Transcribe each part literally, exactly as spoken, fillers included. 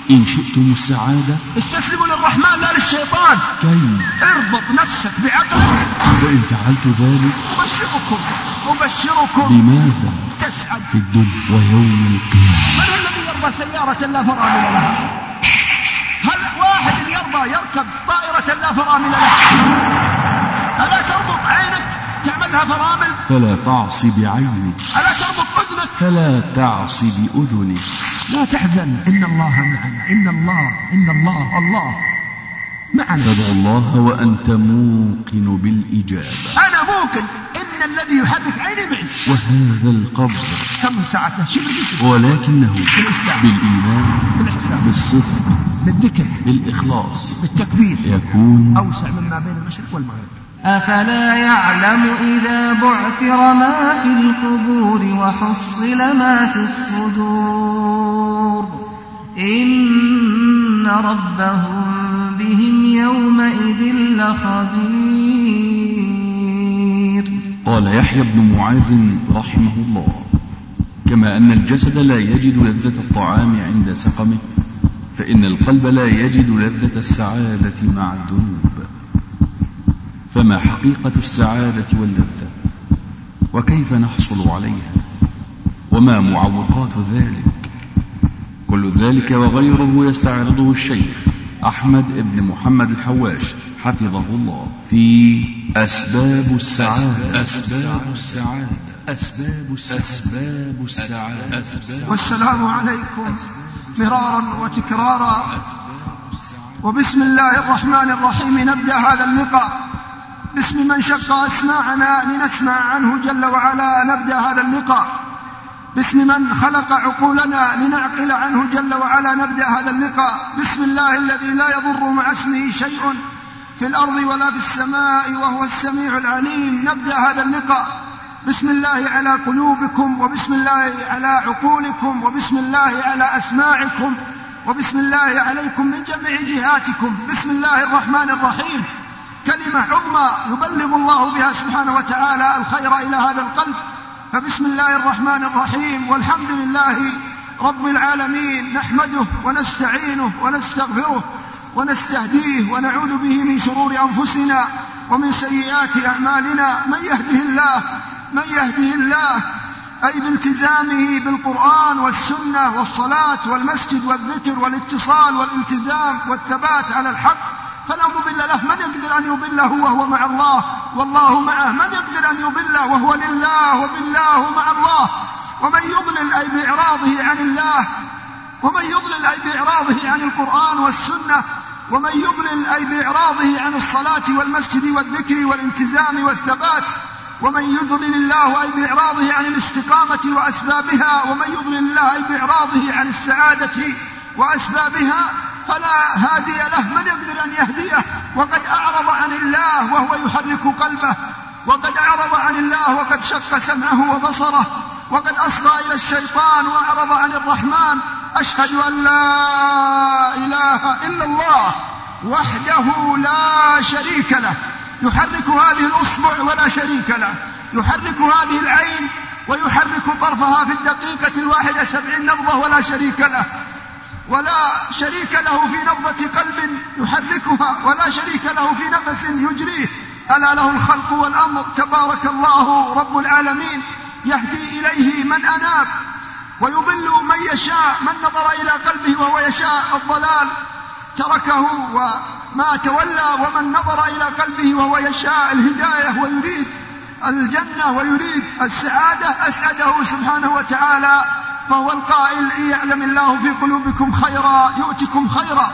إن شئتم السعادة استسلموا للرحمن لا للشيطان. كيف؟ اربط نفسك بعقلك. فإن فعلت ذلك أبشركم أبشركم بماذا تسعد في الدنيا ويوم القيامة. من الذي يرضى سيارة لا فرامل لها؟ هل واحد يرضى يركب طائرة لا فرامل لها؟ ألا تربط عينك تعملها فرامل؟ فلا تعصي بعينك. ألا تربط أذنك؟ فلا تعصي بأذنك. لا تحزن إن الله معنا. إن الله إن الله الله معنا. فادع الله وأنت موقن بالإجابة. أنا موقن إن الذي يحرك عيني معي. وهذا القبر كم ساعته شبه ولكنه بالإسلام بالإيمان بالإحسان بالصدق بالذكر بالإخلاص بالتكبير يكون أوسع مما بين المشرق والمغرب. أفلا يعلم إذا بعثر ما في القبور وحصل ما في الصدور إن ربهم بهم يومئذ لخبير. قال يحيى بن معاذ رحمه الله: كما أن الجسد لا يجد لذة الطعام عند سقمه، فإن القلب لا يجد لذة السعادة مع الذنوب. فما حقيقة السعادة واللذة؟ وكيف نحصل عليها؟ وما معوقات ذلك؟ كل ذلك وغيره يستعرضه الشيخ أحمد بن محمد الحواش حفظه الله في أسباب السعادة. أسباب السعادة أسباب السعادة, السعادة. والسلام عليكم مرارا وتكرارا. وبسم الله الرحمن الرحيم نبدأ هذا اللقاء. باسم من شق أسماعنا لنسمع عنه جل وعلا نبدأ هذا اللقاء. باسم من خلق عقولنا لنعقل عنه جل وعلا نبدأ هذا اللقاء. بسم الله الذي لا يضر مع اسمه شيء في الأرض ولا في السماء وهو السميع العليم نبدأ هذا اللقاء. بسم الله على قلوبكم، وبسم الله على عقولكم، وبسم الله على أسماعكم، وبسم الله عليكم من جميع جهاتكم. بسم الله الرحمن الرحيم كلمة عظمى يبلغ الله بها سبحانه وتعالى الخير إلى هذا القلب. فبسم الله الرحمن الرحيم والحمد لله رب العالمين نحمده ونستعينه ونستغفره ونستهديه ونعوذ به من شرور أنفسنا ومن سيئات أعمالنا. من يهده الله من يهده الله أي بالتزامه بالقرآن والسنة والصلاة والمسجد والذكر والاتصال والالتزام والثبات على الحق فلا مضل له. من يقدر أن يضله وهو مع الله والله معه؟ من يقدر أن يضله وهو لله وبالله مع الله؟ ومن يضلل أي بإعراضه عن الله، ومن يضلل أي بإعراضه عن القرآن والسنة، ومن يضلل أي بإعراضه عن الصلاة والمسجد والذكر والالتزام والثبات، ومن يضلل الله أي بإعراضه عن الاستقامة وأسبابها، ومن يضلل الله أي بإعراضه عن السعادة وأسبابها فلا هادي له. من يقدر أن يهديه وقد أعرض عن الله وهو يحرك قلبه، وقد أعرض عن الله وقد شق سمعه وبصره، وقد أصغى إلى الشيطان وأعرض عن الرحمن. أشهد أن لا إله إلا الله وحده لا شريك له، يحرك هذه الأصبع ولا شريك له، يحرك هذه العين ويحرك طرفها في الدقيقة الواحدة سبعين نبضة ولا شريك له، ولا شريك له في نبضة قلب يحركها، ولا شريك له في نفس يجريه. ألا له الخلق والأمر تبارك الله رب العالمين. يهدي إليه من أناب ويضل من يشاء. من نظر إلى قلبه وهو يشاء الضلال تركه وما تولى، ومن نظر إلى قلبه وهو يشاء الهداية ويريد الجنة ويريد السعادة أسعده سبحانه وتعالى. فهو القائل إن يعلم الله في قلوبكم خيرا يؤتكم خيرا.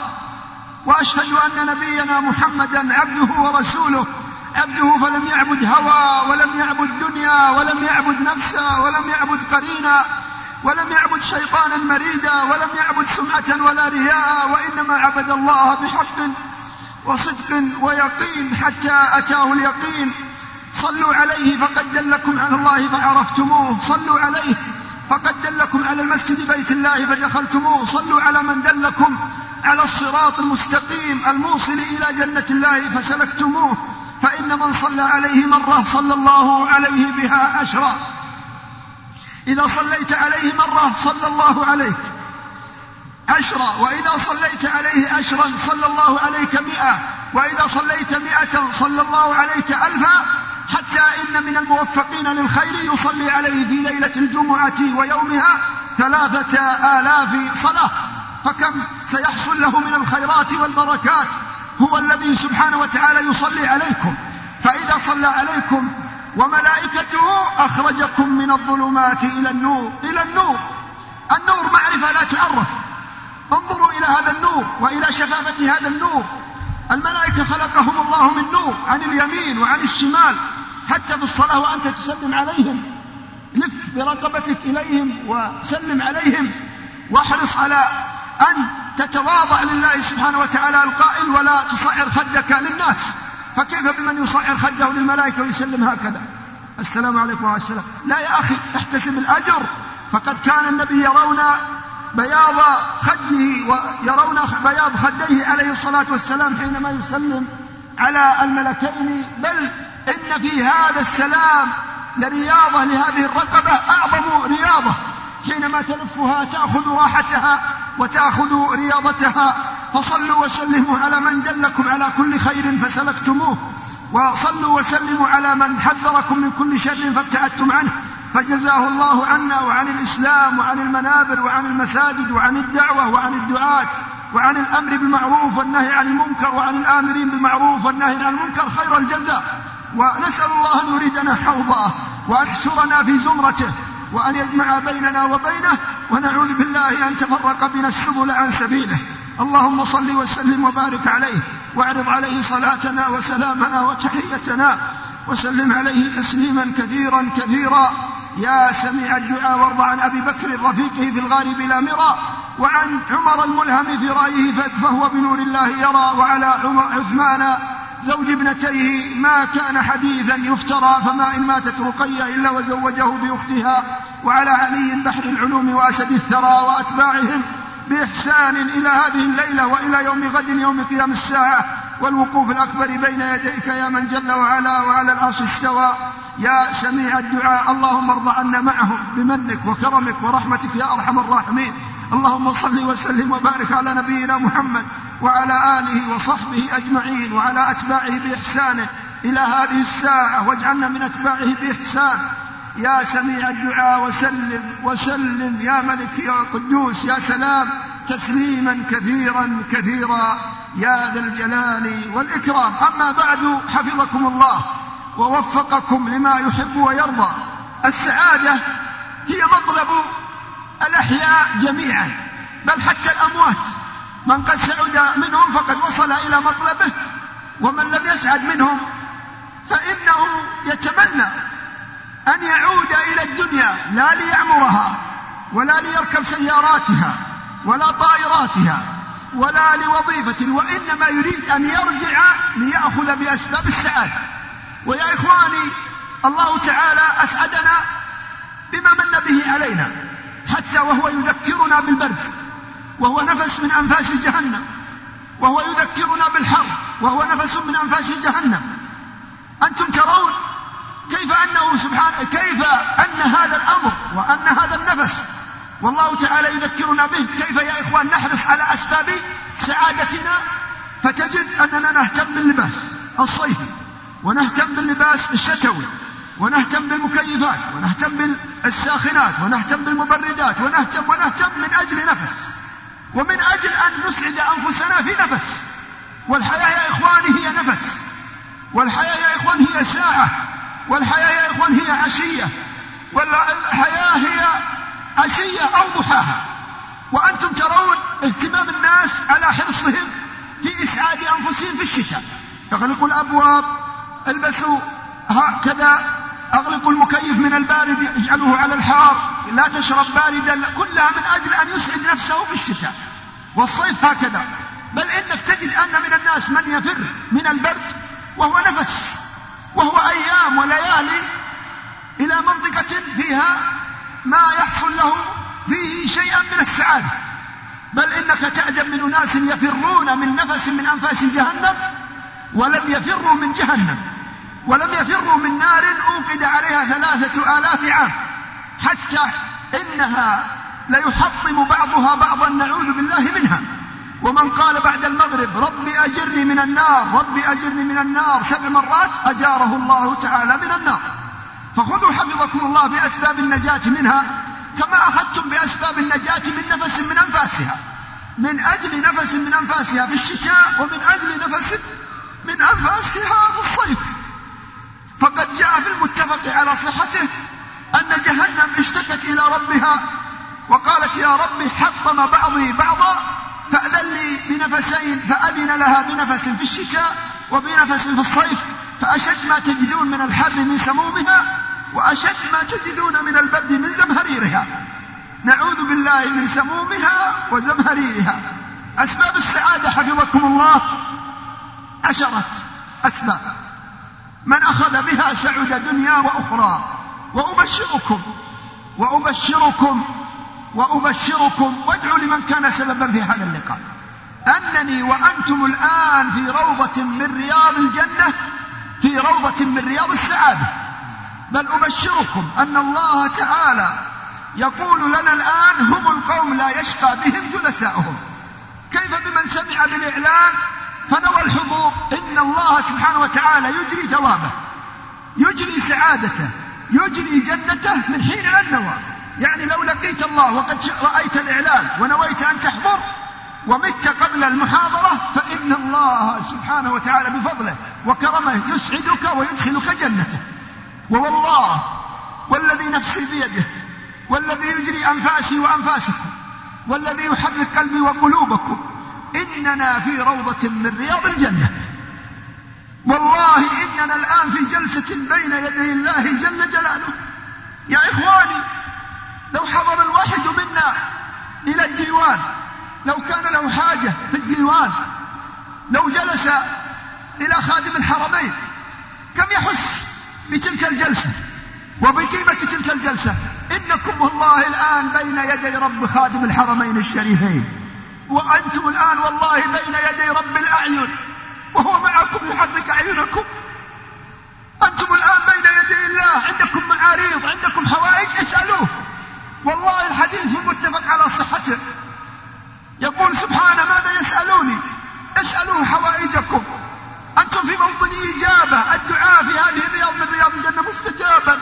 وأشهد أن نبينا محمدا عبده ورسوله، عبده فلم يعبد هوى ولم يعبد دنيا ولم يعبد نفسا ولم يعبد قرينا ولم يعبد شيطانا مريدا ولم يعبد سمعة ولا رياء، وإنما عبد الله بحق وصدق ويقين حتى أتاه اليقين. صلوا عليه فقد دلكم على الله فعرفتموه، صلوا عليه فقد دلكم على المسجد بيت الله فدخلتموه، صلوا على من دلكم على الصراط المستقيم الموصل إلى جنة الله فسلكتموه. فإن من صلى عليه مرة صلى الله عليه بها عشرا. إذا صليت عليه مرة صلى الله عليك عشرا، وإذا صليت عليه عشرا صلى الله عليك مئة، وإذا صليت مئة صلى الله عليك ألفا، حتى إن من الموفقين للخير يصلي عليه في ليلة الجمعة ويومها ثلاثة آلاف صلاة، فكم سيحصل له من الخيرات والبركات. هو الذي سبحانه وتعالى يصلي عليكم، فإذا صلى عليكم وملائكته أخرجكم من الظلمات إلى النور. إلى النور، النور معرفة لا تعرف، انظروا إلى هذا النور وإلى شفافة هذا النور. الملائكة خلقهم الله من نور، عن اليمين وعن الشمال، حتى في الصلاة وأنت تسلم عليهم لف برقبتك إليهم وسلم عليهم، واحرص على أن تتواضع لله سبحانه وتعالى القائل ولا تصعر خدك للناس، فكيف بمن يصعر خده للملائكة ويسلم هكذا السلام عليكم ورحمة الله؟ لا يا أخي، احتسب الأجر، فقد كان النبي يرون بياض خده ويرون بياض خديه عليه الصلاة والسلام حينما يسلم على الملكين، بل إن في هذا السلام لرياضة لهذه الرقبة أعظم رياضة، حينما تلفها تأخذ راحتها وتأخذ رياضتها. فصلوا وسلموا على من دلكم على كل خير فسلكتموه، وصلوا وسلموا على من حذركم من كل شر فابتعدتم عنه، فجزاه الله عنا وعن الإسلام وعن المنابر وعن المساجد وعن الدعوة وعن الدعاة وعن الأمر بالمعروف والنهي عن المنكر وعن الآمرين بالمعروف والنهي عن المنكر خير الجزاء. ونسأل الله أن يريدنا حوضه وأن يحشرنا في زمرته وأن يجمع بيننا وبينه، ونعوذ بالله أن تفرق بنا السبل عن سبيله. اللهم صل وسلم وبارك عليه، واعرض عليه صلاتنا وسلامنا وتحيتنا، وسلم عليه تسليما كثيرا كثيرا. يا سميع الدعاء، وارض عن أبي بكر رفيقه في الغار بلا مرى، وعن عمر الملهم في رأيه فهو بنور الله يرى، وعلى عثمان زوج ابنتيه ما كان حديثا يفترى، فما إن ماتت رقية إلا وزوجه بأختها، وعلى علي بحر العلوم وأسد الثرى، وأتباعهم بإحسان إلى هذه الليلة وإلى يوم غد يوم قيام الساعة والوقوف الأكبر بين يديك يا من جل وعلا وعلى العرش استوى. يا سميع الدعاء، اللهم ارض عنا معهم بمنك وكرمك ورحمتك يا أرحم الراحمين. اللهم صل وسلم وبارك على نبينا محمد وعلى آله وصحبه أجمعين وعلى أتباعه بإحسانه إلى هذه الساعة، واجعلنا من أتباعه بإحسان. يا سميع الدعاء، وسلم وسلم يا ملك يا قدوس يا سلام تسليما كثيرا كثيرا يا ذا الجلال والإكرام. أما بعد، حفظكم الله ووفقكم لما يحب ويرضى. السعادة هي مطلب الأحياء جميعا، بل حتى الأموات، من قد سعد منهم فقد وصل إلى مطلبه، ومن لم يسعد منهم فإنه يتمنى أن يعود إلى الدنيا، لا ليعمرها ولا ليركب سياراتها ولا طائراتها ولا لوظيفة، وإنما يريد أن يرجع ليأخذ بأسباب السعادة. ويا إخواني، الله تعالى أسعدنا بما من به علينا، حتى وهو يذكرنا بالبرد، وهو نفس من أنفاس جهنم، وهو يذكرنا بالحر، وهو نفس من أنفاس جهنم. أنتم ترون كيف أنه سبحانه، كيف أن هذا الأمر وأن هذا النفس والله تعالى يذكرنا به، كيف يا إخوان نحرص على أسباب سعادتنا، فتجد أننا نهتم باللباس الصيفي، ونهتم باللباس الشتوي، ونهتم بالمكيفات، ونهتم بالساخنات، ونهتم بالمبردات، ونهتم ونهتم من أجل نفس، ومن أجل أن نسعد أنفسنا في نفس. والحياة يا إخواني هي نفس، والحياة يا إخوان هي ساعة، والحياة يا إخوان هي عشية، والحياة هي عشية أو ضحاها. وأنتم ترون اهتمام الناس على حرصهم في إسعاد أنفسهم في الشتاء، اغلقوا الأبواب، البسوا هكذا، أغلقوا المكيف من البارد اجعلوه على الحار، لا تشرب باردا، كلها من أجل أن يسعد نفسه في الشتاء. والصيف هكذا، بل إنك تجد أن من الناس من يفر من البرد وهو نفس، وهو أيام وليالي إلى منطقة فيها ما يحصل له فيه شيئا من السعادة. بل إنك تعجب من أناس يفرون من نفس من أنفاس جهنم، ولم يفروا من جهنم، ولم يفروا من نار أوقد عليها ثلاثة آلاف عام، حتى إنها ليحطم بعضها بعضا نعوذ بالله منها. ومن قال بعد المغرب ربي أجرني من النار ربي أجرني من النار سبع مرات أجاره الله تعالى من النار. فخذوا حفظكم الله بأسباب النجاة منها كما أخذتم بأسباب النجاة من نفس من أنفاسها، من أجل نفس من أنفاسها في الشتاء ومن أجل نفس من أنفاسها في الصيف. فقد جاء في المتفق على صحته أن جهنم اشتكت إلى ربها وقالت يا ربي حطم بعضي بعضا فأذن لي بنفسين، فأذن لها بنفس في الشتاء وبنفس في الصيف، فأشد ما تجدون من الحر من سمومها وأشد ما تجدون من البرد من زمهريرها. نعوذ بالله من سمومها وزمهريرها. أسباب السعادة حفظكم الله عشرة أسباب، من أخذ بها سعد دنيا وأخرى. وأبشركم وأبشركم وأبشركم وادعوا لمن كان سببا في هذا اللقاء أنني وأنتم الآن في روضة من رياض الجنة، في روضة من رياض السعادة. بل أبشركم أن الله تعالى يقول لنا الآن هم القوم لا يشقى بهم جلساؤهم. كيف بمن سمع بالإعلان فنوى الحضور؟ إن الله سبحانه وتعالى يجري ثوابه، يجري سعادته، يجري جنته من حين أن نوى. يعني لو لقيت الله وقد رأيت الإعلان ونويت أن تحضر ومت قبل المحاضرة فإن الله سبحانه وتعالى بفضله وكرمه يسعدك ويدخلك جنته. ووالله والذي نفسي بيده والذي يجري أنفاسي وأنفاسكم والذي يحرك قلبي وقلوبكم إننا في روضة من رياض الجنة. والله إننا الآن في جلسة بين يدي الله جل جلاله. يا إخواني لو حضر الواحد منا إلى الديوان، لو كان له حاجة في الديوان، لو جلس إلى خادم الحرمين كم يحس بتلك الجلسة وبقيمة تلك الجلسة؟ إنكم والله الآن بين يدي رب خادم الحرمين الشريفين، وأنتم الآن والله بين يدي رب الأعين وهو معكم يحرك أعينكم. أنتم الآن بين يدي الله، عندكم معاريض، عندكم حوائج، اسألوه. والله الحديث المتفق على صحته يقول سبحانه ماذا يسألوني؟ اسألوه حوائجكم. أنتم في موطن إجابة، الدعاء في هذه الرياض من رياض الجنة مستجابا،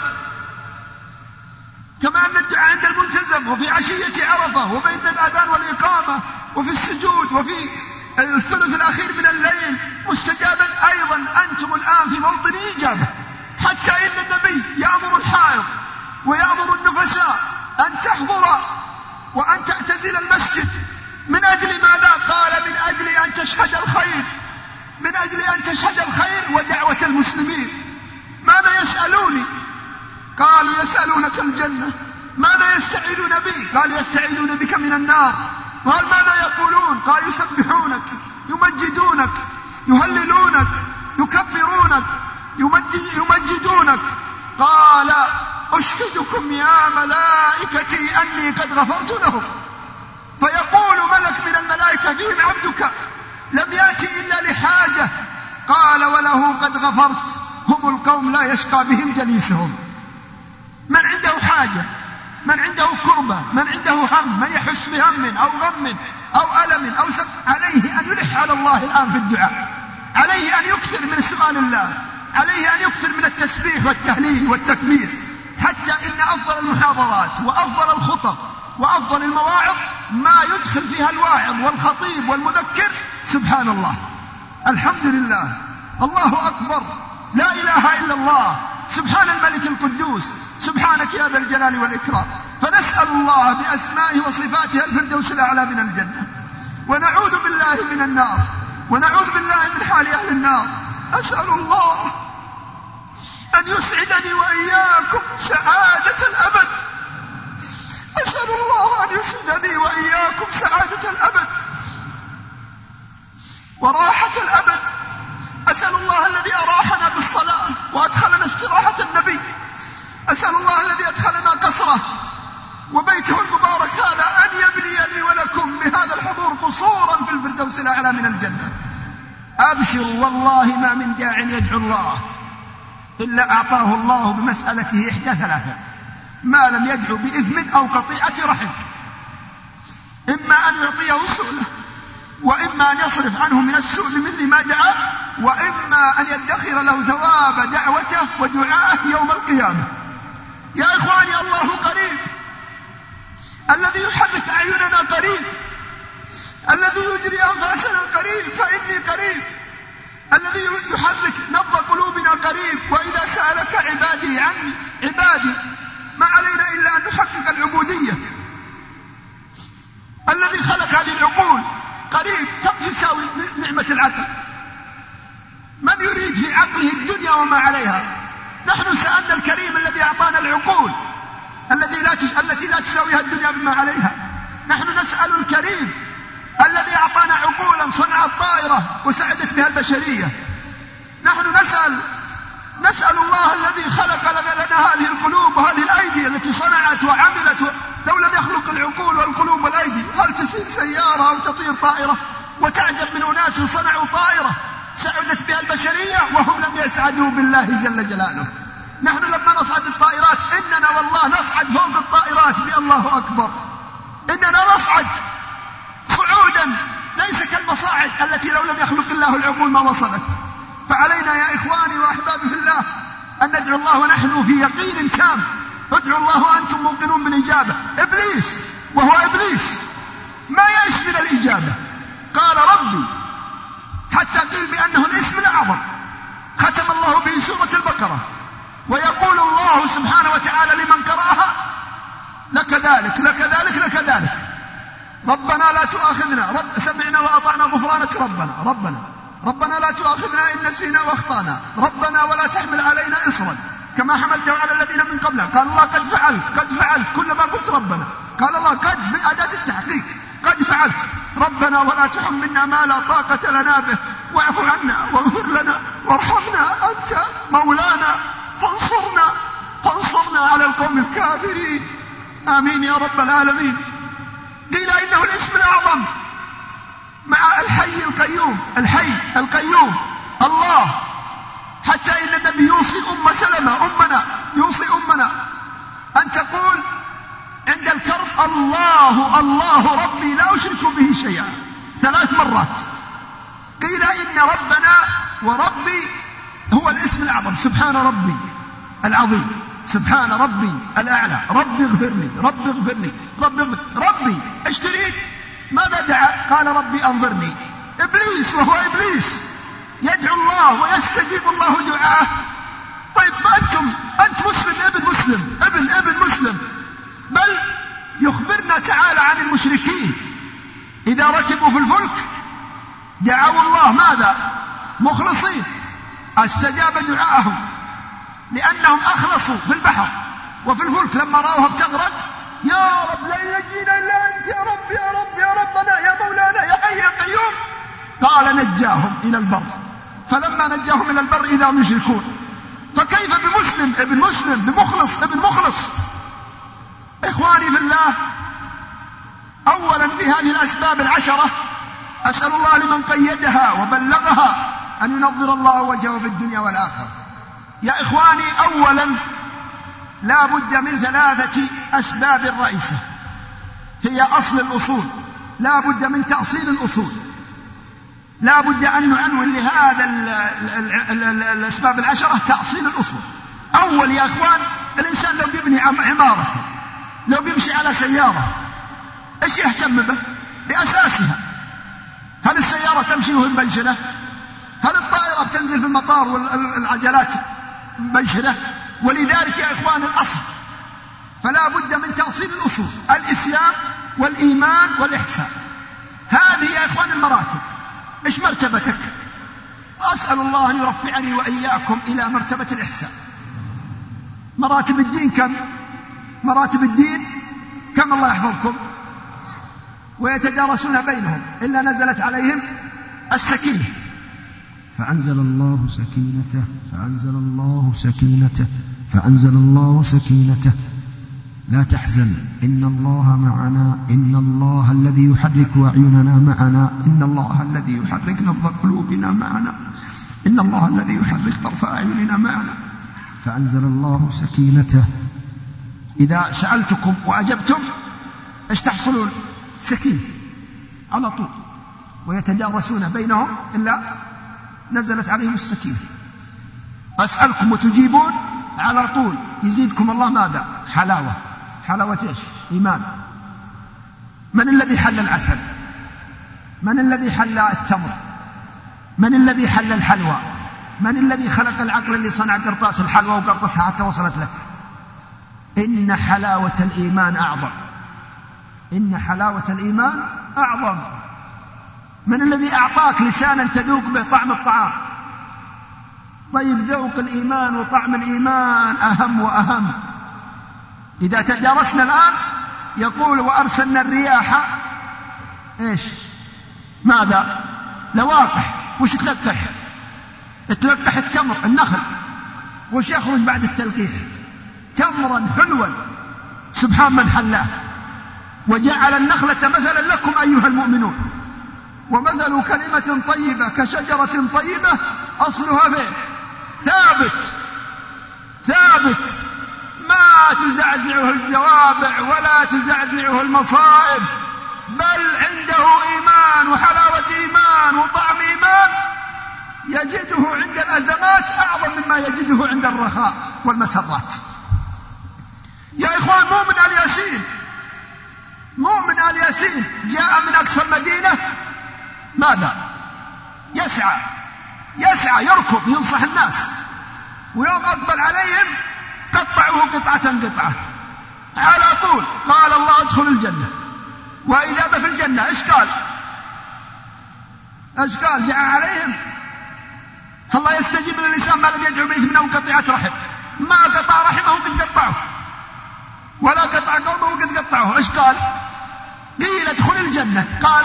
كما أن الدعاء عند الملتزم وفي عشية عرفة وبين الأذان والإقامة وفي السجود وفي الثلث الأخير من الليل مستجابا، أيضا أنتم الآن في موطن إجابة. حتى إن النبي يأمر الحائض ويأمر النفساء أن تحضر وأن تعتزل المسجد. من أجل ماذا؟ قال من أجل أن تشهد الخير، من أجل أن تشهد الخير ودعوة المسلمين. ماذا يسألوني؟ قالوا يسألونك الجنة. ماذا يستعيذون بي؟ قال يستعيذون بك من النار. قال ماذا يقولون؟ قال يسبحونك، يمجدونك، يهللونك، يكبرونك، يمجدونك. قال أشهدكم يا ملائكتي أني قد غفرت لهم. فيقول ملك من الملائكة فيهم عبدك لم يأتي إلا لحاجة. قال وله قد غفرت. هم القوم لا يشقى بهم جليسهم. من عنده حاجة، من عنده كربة، من عنده هم، من يحس بهم أو غم أو ألم أو سب، عليه أن يلح على الله الآن في الدعاء، عليه أن يكثر من سؤال الله، عليه أن يكثر من التسبيح والتهليل والتكبير. حتى إن أفضل المحاضرات وأفضل الخطب وأفضل المواعظ ما يدخل فيها الواعظ والخطيب والمذكر سبحان الله، الحمد لله، الله أكبر، لا إله إلا الله، سبحان الملك القدوس، سبحانك يا ذا الجلال والإكرام. فنسأل الله بأسمائه وصفاته الفردوس الأعلى من الجنة، ونعوذ بالله من النار، ونعوذ بالله من حال أهل النار. أسأل الله أن يسعدني وإياكم سعادة الأبد، أسأل الله أن يسعدني وإياكم سعادة الأبد وراحة الأبد. أسأل الله الذي أراحنا بالصلاة وأدخلنا استراحة النبي، أسأل الله الذي أدخلنا قصره وبيته المبارك هذا أن يبني لي ولكم بهذا الحضور قصورا في الفردوس الأعلى من الجنة. أبشروا والله ما من داع يدعو الله إلا أعطاه الله بمسألته إحدى ثلاثة: ما لم يدعو بإثم أو قطيعة رحم إما أن يعطيه سؤله، وإما أن يصرف عنه من السوء بمثل ما دعا، وإما أن يدخر له ثواب دعوته ودعائه يوم القيامة. يا إخواني، الله قريب، الذي يحرك أعيننا قريب، الذي يجري أنفاسنا قريب، فإني قريب، الذي يحرك نبض قلوبنا قريب. وإذا سألك عبادي عني، عبادي ما علينا إلا أن نحقق العبودية. الذي خلق هذه العقول قريب. كم تساوي نعمة العقل؟ من يريد في عقله الدنيا وما عليها؟ نحن سألنا الكريم الذي أعطانا العقول الذي لا تس... التي لا تساويها الدنيا بما عليها. نحن نسأل الكريم الذي أعطانا عقولا صنع الطائرة وسعدت بها البشرية. نحن نسأل نسأل الله الذي خلق لنا هذه القلوب وهذه الأيدي التي صنعت وعملت. لو لم يخلق العقول والقلوب والأيدي هل تسير سيارة أو تطير طائرة؟ وتعجب من أناس صنعوا طائرة سعدت بها البشرية وهم لم يسعدوا بالله جل جلاله. نحن لما نصعد الطائرات إننا والله نصعد فوق الطائرات بالله أكبر. إننا نصعد صعودا ليس كالمصاعد التي لو لم يخلق الله العقول ما وصلت. فعلينا يا إخواني وأحبابي في الله أن ندعو الله ونحن في يقين تام. ادعوا الله وأنتم موقنون بالإجابة. إبليس وهو إبليس ما يئس من الإجابة، قال ربي، حتى قيل بأنه الاسم الأعظم، ختم الله به سورة البقرة. ويقول الله سبحانه وتعالى لمن قرأها: لك ذلك لك ذلك لك ذلك، ربنا لا تؤاخذنا، رب سمعنا وأطعنا غفرانك ربنا ربنا ربنا لا تؤاخذنا إن نسينا وأخطأنا، ربنا ولا تحمل علينا إصرا كما حملته على الذين من قبلنا. قال الله قد فعلت قد فعلت كل ما قلت ربنا. قال الله قد بأداة التحقيق، قد فعلت. ربنا ولا تحملنا ما لا طاقة لنا به، واعف عنا واغفر لنا وارحمنا، أنت مولانا فانصرنا فانصرنا على القوم الكافرين. آمين يا رب العالمين. قيل إنه الاسم الأعظم مع الحي القيوم، الحي القيوم الله، حتى إن النبي يوصي أم سلمة أمنا يوصي أمنا أن تقول عند الكرب: الله الله ربي لا أشرك به شيئا، ثلاث مرات. قيل إن ربنا وربي هو الاسم الأعظم، سبحان ربي العظيم، سبحان ربي الأعلى، ربي اغفر لي ربي اغفر لي ربي اغفر ربي. ايش تريد؟ ماذا دعا؟ قال ربي أنظرني. إبليس وهو إبليس يدعو الله ويستجيب الله دعاءه. طيب ما أنتم أنت مسلم ابن مسلم ابن ابن مسلم، بل يخبرنا تعالى عن المشركين إذا ركبوا في الفلك دعوا الله ماذا؟ مخلصين، استجاب دعاءهم لأنهم أخلصوا في البحر وفي الفلك. لما رأوها بتغرق: يا رب لا يجينا إلا أنت، يا رب يا رب يا ربنا يا مولانا يا حي يا قيوم. قال نجاهم إلى البر، فلما نجاهم إلى البر إذا هم يشركون. فكيف بمسلم ابن مسلم بمخلص ابن مخلص؟ إخواني في الله، أولا في هذه الأسباب العشرة أسأل الله لمن قيدها وبلغها أن ينظر الله وجهه في الدنيا والآخرة. يا إخواني، أولا لا بد من ثلاثة أسباب رئيسة هي أصل الأصول. لا بد من تأصيل الأصول. لا بد أن نعنون لهذا ال ال ال ال الأسباب العشرة تأصيل الأصول. أول يا إخوان، الإنسان لو بيبني عمارة، لو بيمشي على سيارة، إيش يهتم به؟ بأساسها. هل السيارة تمشي وهي مبنشرة؟ هل الطائرة بتنزل في المطار والعجلات مبنشرة؟ ولذلك يا إخوان الأصل. فلا بد من تأصيل الأصول: الإسلام والإيمان والإحسان. هذه يا إخوان المراتب. إيش مرتبتك؟ أسأل الله أن يرفعني وإياكم إلى مرتبة الإحسان. مراتب الدين كم؟ مراتب الدين كم الله يحفظكم؟ ويتدارسون بينهم إلا نزلت عليهم السكينة. فأنزل الله سكينته فأنزل الله سكينته فأنزل الله سكينته لا تحزن إن الله معنا، إن الله الذي يحرك أعيننا معنا، إن الله الذي يحرك نبض قلوبنا معنا، إن الله الذي يحرك طرف أعيننا معنا. فأنزل الله سكينته. إذا سألتكم وأجبتم إيش تحصلون؟ سكين على طول، ويتدارسون بينهم إلا نزلت عليهم السكينة. أسألكم وتجيبون على طول، يزيدكم الله ماذا؟ حلاوة. حلاوة إيش؟ إيمان. من الذي حل العسل؟ من الذي حل التمر؟ من الذي حل الحلوى؟ من الذي خلق العقل اللي صنع قرطاس الحلوى وقرطسها حتى وصلت لك؟ إن حلاوة الإيمان أعظم. إن حلاوة الإيمان أعظم. من الذي أعطاك لسانا تذوق به طعم الطعام؟ طيب ذوق الإيمان وطعم الإيمان أهم وأهم. إذا تدارسنا الآن يقول وأرسلنا الرياح إيش؟ ماذا؟ لواقح. وش تلقح؟ تلقح التمر النخل، وش يخرج بعد التلقيح؟ تمرا حلوا. سبحان من حلاه وجعل النخلة مثلا لكم أيها المؤمنون. ومثل كلمة طيبة كشجرة طيبة أصلها فين؟ ثابت ثابت ما تزعزعه الزوابع ولا تزعزعه المصائب، بل عنده إيمان وحلاوة إيمان وطعم إيمان يجده عند الأزمات أعظم مما يجده عند الرخاء والمسرات. يا إخوان، مؤمن آل ياسين مؤمن آل ياسين جاء من أقصى المدينة ماذا؟ يسعى يسعى يركض ينصح الناس، ويوم أقبل عليهم قطعوه قطعة قطعة على طول. قال الله ادخل الجنة، وإذا ما في الجنة إيش قال؟ إيش قال؟ دعا عليهم. الله يستجيب للإنسان ما لم يدعو بإثم أو قطيعة رحم. ما قطع رحمه قد قطعه، ولا قطع قومه قد قطعه. إيش قال؟ قيل ادخل الجنة. قال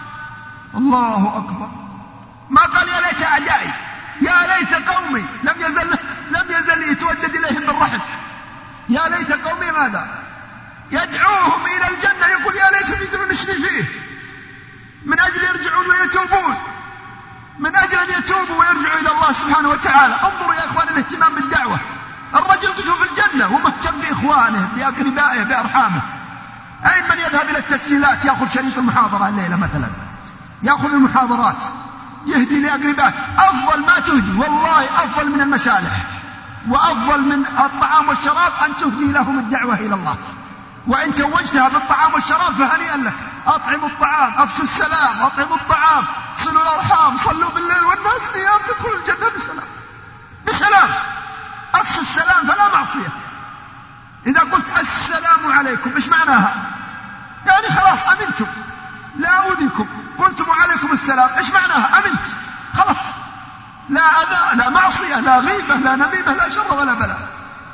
الله أكبر. ما قال يا ليت أعدائي، يا ليت قومي لم يزل لم يزل يتودد إليهم بالرحم. يا ليت قومي ماذا؟ يدعوهم إلى الجنة، يقول يا ليتهم يدرون ايش فيه، من أجل يرجعون ويتوبون، من أجل أن يتوبوا ويرجعوا إلى الله سبحانه وتعالى. انظروا يا إخوان الاهتمام بالدعوة. الرجل قده في الجنة ومهتم بإخوانه بأقربائه بأرحامه. أين من يذهب إلى التسجيلات يأخذ شريط المحاضرة الليلة مثلا، يأخذ المحاضرات يهدي لأقربائه؟ أفضل ما تهدي والله، أفضل من المشالح وأفضل من الطعام والشراب أن تهدي لهم الدعوة إلى الله. وإن توجتها بالطعام والشراب فهنيئا لك. أطعموا الطعام، أفشوا السلام، أطعموا الطعام، صلوا الأرحام، صلوا بالليل والناس نيام، تدخل الجنة بسلام بسلام. أفشوا السلام فلا معصية. إذا قلت السلام عليكم إيش معناها؟ يعني خلاص أمنتم، لا أؤذيكم. قلتم عليكم السلام إيش معناها؟ أمنت خلاص، لا أذى لا معصية لا غيبة لا نميمة لا شر ولا بلاء.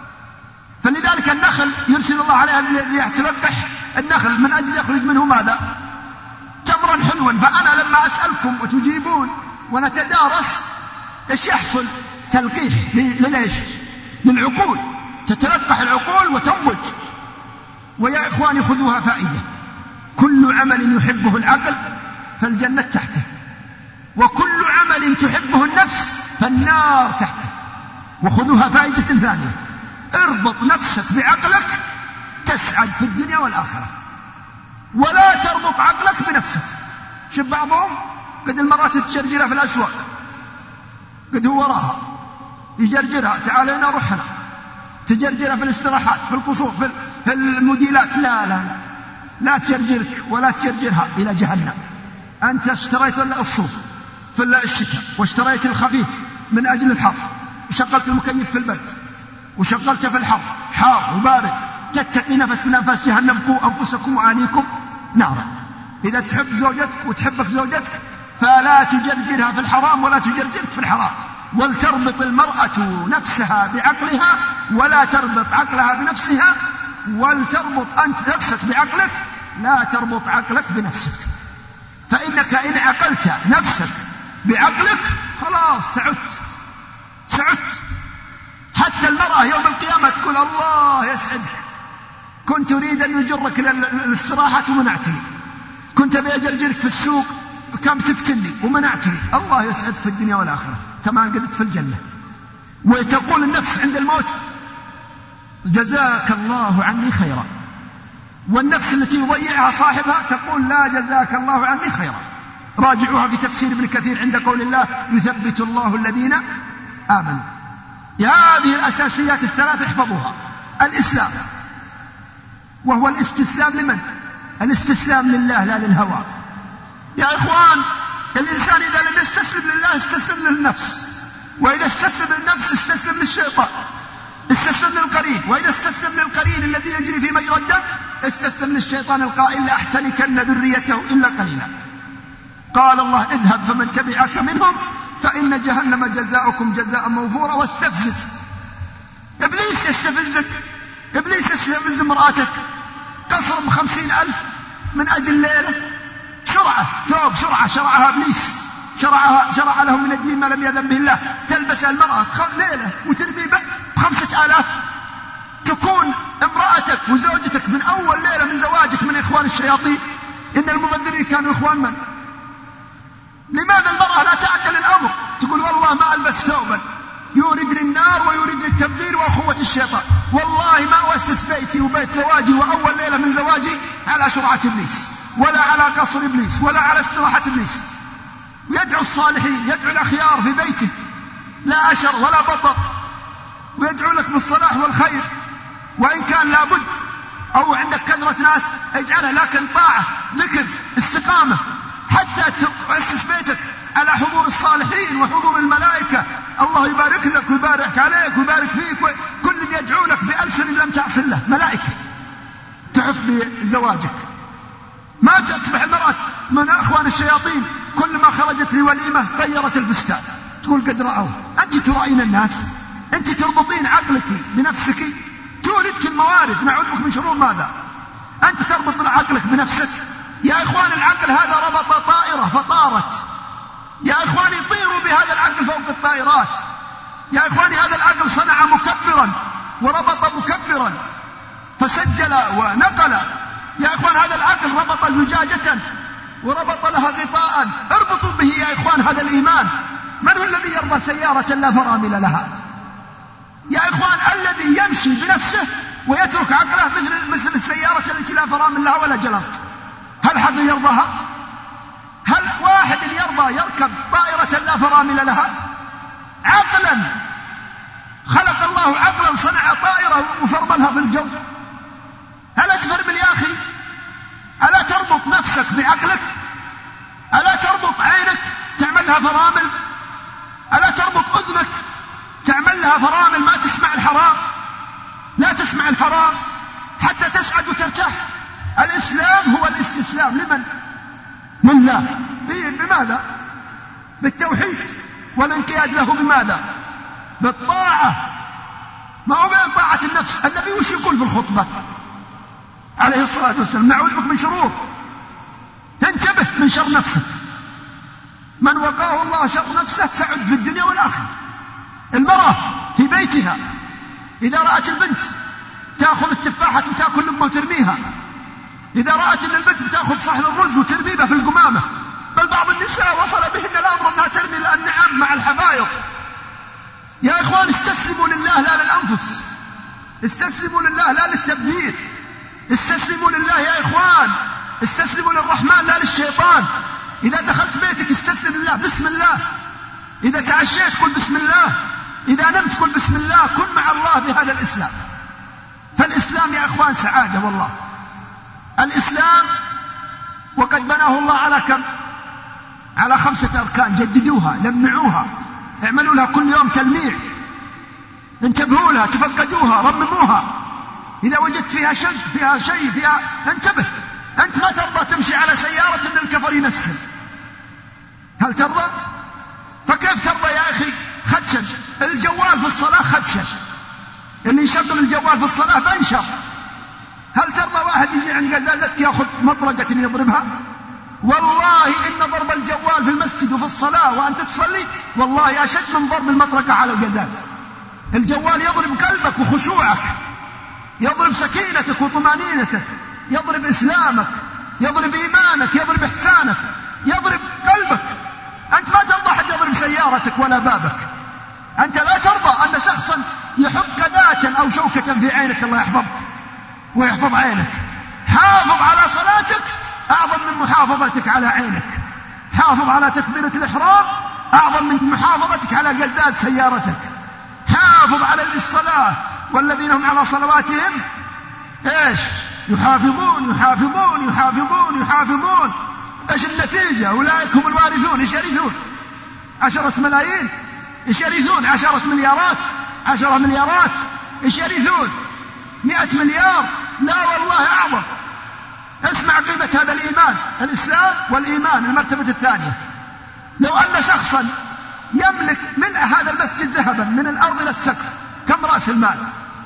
فلذلك النخل يرسل الله عليها الرياح تلقح النخل من أجل يخرج منه ماذا؟ تمرا حلوا. فأنا لما أسألكم وتجيبون ونتدارس إيش يحصل؟ تلقيح لليش؟ للعقول، تتلقح العقول وتنضج. ويا إخواني خذوها فائدة، كل عمل يحبه العقل فالجنة تحته، وكل عمل تحبه النفس فالنار تحته. وخذوها فائدة ثانية، اربط نفسك بعقلك تسعد في الدنيا والآخرة، ولا تربط عقلك بنفسك. شوف بعضهم قد المرأة تجرجرها في الأسواق، قد هو وراها يجرجرها، تعال هنا روح هنا، تجرجرها في الاستراحات في القصور في المديلات. لا لا لا لا تجرجرك ولا تجرجرها إلى جهنم. أنت اشتريت الصوف في الشتاء واشتريت الخفيف من أجل الحر، وشغلت المكيف في البرد وشغلت في الحر حار وبارد، تتقي نفس من أنفاس جهنم. قوا أنفسكم وآليكم نارا. إذا تحب زوجتك وتحبك زوجتك فلا تجرجرها في الحرام ولا تجرجرك في الحرام. ولتربط المرأة نفسها بعقلها ولا تربط عقلها بنفسها، ولتربط أنت نفسك بعقلك لا تربط عقلك بنفسك. فإنك إن عقلت نفسك بعقلك خلاص سعدت سعدت. حتى المرأة يوم القيامة تقول الله يسعدك، كنت أريد أن يجرك للاستراحة ومنعتني، كنت بأجرجرك في السوق كم تفتني ومنعتني. الله يسعدك في الدنيا والآخرة كما قلت في الجنة. وتقول النفس عند الموت جزاك الله عني خيرا، والنفس التي يضيعها صاحبها تقول لا جزاك الله عني خيرا. راجعوها في تفسير ابن كثير عند قول الله يثبت الله الذين آمنوا. هذه الأساسيات الثلاث احفظوها. الإسلام، وهو الاستسلام لمن؟ الاستسلام لله لا للهوى. يا إخوان، الإنسان إذا لم يستسلم لله استسلم للنفس، وإذا استسلم للنفس استسلم للشيطان، استسلم للقرين، وإذا استسلم للقرين الذي يجري في مجرى الدم استسلم للشيطان القائل لأحتنكن ذريته إلا قليلا. قال الله اذهب فمن تبعك منهم فإن جهنم جزاؤكم جزاء موفورا. واستفزز. إبليس يستفزك، إبليس يستفز امرأتك، قصر بخمسين ألف من أجل ليلة، شرعة ثوب شرعة شرعها إبليس، شرعها شرع لهم من الدين ما لم يأذن به الله. تلبس المرأة ليلة وترمي بخمسة آلاف. تكون امرأتك وزوجتك من أول ليلة من زواجك من إخوان الشياطين. إن المبذرين كانوا إخوان من؟ لماذا المرأة لا تعقل الأمر؟ تقول والله ما ألبس ثوبا يوردني النار ويوردني التبذير وأخوة الشيطان، والله ما أسس بيتي وبيت زواجي وأول ليلة من زواجي على شرعة إبليس، ولا على قصر إبليس، ولا على استراحة إبليس. ويدعو الصالحين، يدعو الأخيار في بيته، لا أشر ولا بطر، ويدعو لك بالصلاح والخير، وإن كان لابد أو عندك كثرة ناس اجعلها، لكن طاعة، ذكر، استقامة، حتى تؤسس بيتك على حضور الصالحين وحضور الملائكة. الله يبارك لك ويبارك عليك ويبارك فيك، كل يدعو لك بألسن لم تعص الله، ملائكة تحف بزواجك. ما تصبح المرأة من أخوان الشياطين كل ما خرجت لوليمة غيرت الفستان، تقول قد رأوا. أنت ترائين الناس، أنت تربطين عقلك بنفسك، تولدك الموارد. نعوذ بك من شرور ماذا؟ أنت تربط عقلك بنفسك. يا إخوان، العقل هذا ربط طائرة فطارت. يا إخواني، طيروا بهذا العقل فوق الطائرات. يا إخواني، هذا العقل صنع مكبرا وربط مكبرا فسجل ونقل. يا إخوان، هذا العقل ربط زجاجة وربط لها غطاء. اربطوا به يا إخوان هذا الإيمان. من هو الذي يرضى سيارة لا فرامل لها؟ يا إخوان، الذي يمشي بنفسه ويترك عقله مثل مثل السيارة التي لا فرامل لها ولا جلط. هل حد يرضاها؟ هل واحد يرضى يركب طائرة لا فرامل لها؟ عقلا خلق الله عقلا، صنع طائرة وفرملها في الجو. ألا تفرمل يا أخي؟ ألا تربط نفسك بعقلك؟ ألا تربط عينك تعمل لها فرامل؟ ألا تربط أذنك تعمل لها فرامل ما تسمع الحرام؟ لا تسمع الحرام حتى تسعد وترتاح. الإسلام هو الاستسلام لمن؟ لله. بماذا؟ بالتوحيد والانقياد له. بماذا؟ بالطاعة. ما هو بين طاعة النفس. النبي وش يقول في الخطبة عليه الصلاة والسلام؟ نعوذ بك من شرور. انتبه من شر نفسك. من وقاه الله شر نفسه سعد في الدنيا والآخرة. المرأة في بيتها إذا رأت البنت تأخذ التفاحة وتأكل لقمة وترميها، إذا رأت أن البنت بتأخذ صحن الرز وترميها في القمامة، بل بعض النساء وصل بهن الأمر أنها ترمي النعام مع الحبايض. يا إخوان، استسلموا لله لا للأنفس، استسلموا لله لا للتبذير، استسلموا لله يا إخوان، استسلموا للرحمن لا للشيطان. إذا دخلت بيتك استسلم لله، بسم الله. إذا تعشيت قل بسم الله، إذا نمت قل بسم الله. كن مع الله بهذا الإسلام. فالإسلام يا إخوان سعادة والله. الإسلام وقد بناه الله على كم؟ على خمسة أركان. جددوها، لمعوها، اعملوا لها كل يوم تلميع، انتبهوا لها، تفقدوها، رمموها. إذا وجدت فيها شيء فيها شيء فيها انتبه. أنت ما ترضى تمشي على سيارة أن الكفر ينسل، هل ترضى؟ فكيف ترضى يا أخي؟ خدشا الجوال في الصلاة، خدشا اللي يشغل الجوال في الصلاة بنشر. هل ترضى واحد يجي عند غزالتك يأخذ مطرقة يضربها؟ والله إن ضرب الجوال في المسجد وفي الصلاة وأنت تصلي والله أشد من ضرب المطرقة على الغزال. الجوال يضرب قلبك وخشوعك، يضرب سكينتك وطمانينتك، يضرب إسلامك، يضرب إيمانك، يضرب إحسانك، يضرب قلبك. أنت ما ترضى أحد يضرب سيارتك ولا بابك. أنت لا ترضى أن شخصا يحط قذاة أو شوكة في عينك، الله يحفظك ويحفظ عينك. حافظ على صلاتك أعظم من محافظتك على عينك. حافظ على تكبيرة الإحرام أعظم من محافظتك على قزاز سيارتك. حافظ على الصلاة والذين هم على صلواتهم إيش؟ يحافظون يحافظون يحافظون يحافظون. إيش النتيجة؟ أولئك هم الوارثون. إيش يرثون؟ عشرة ملايين. إيش يرثون؟ عشرة مليارات. عشرة مليارات. إيش يرثون؟ مئة مليار. لا والله أعظم. اسمع قيمة هذا الإيمان. الإسلام والإيمان المرتبة الثانية. لو أن شخصا يملك ملء هذا المسجد ذهبا من الأرض إلى السقف كم رأس المال؟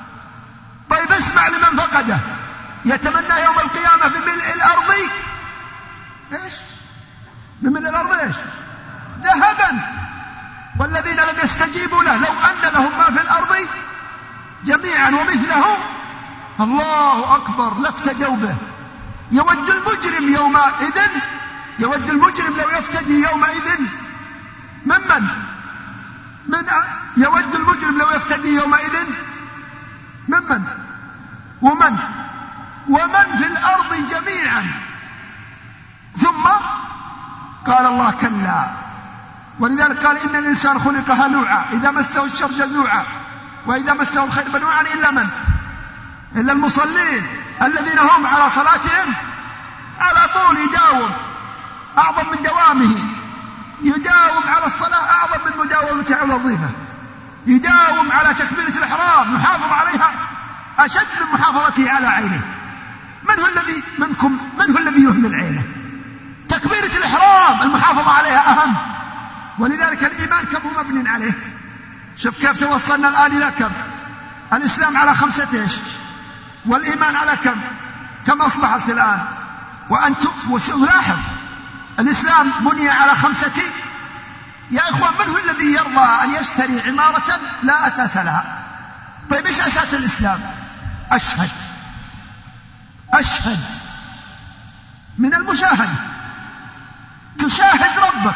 طيب اسمع لمن فقده يتمنى يوم القيامة بملء الأرض إيش؟ بملء الأرض إيش؟ ذهبا. والذين لم يستجيبوا له لو أن لهم ما في الأرض جميعا ومثله الله أكبر لافتدوا به. يود المجرم يومئذ يود المجرم لو يفتدي يومئذ ممن من يود المجرم لو يفتدي يومئذ ممن ومن ومن في الأرض جميعا. ثم قال الله كلا. ولذلك قال إن الإنسان خلق هلوعا إذا مسه الشر جزوعا وإذا مسه الخير منوعا إلا من إلا المصلين الذين هم على صلاتهم على طول يداوم أعظم من دوامه. يداوم على الصلاة أعظم من مداومته على الوظيفة. يداوم على تكبيرة الإحرام يحافظ عليها أشد من محافظته على عينه. من هو الذي منكم من هو الذي يهمل عينه؟ تكبيرة الإحرام المحافظة عليها أهم. ولذلك الإيمان كم هو مبني عليه؟ شوف كيف توصلنا الآن إلى كم؟ الإسلام على خمسة إيش؟ والإيمان على كم؟ كم أصبحت الآن؟ وأنتم ولاحظ الإسلام بني على خمسة. يا إخوان من هو الذي يرضى أن يشتري عمارة لا أساس لها؟ طيب إيش أساس الإسلام؟ أشهد أشهد من المشاهدة. تشاهد ربك.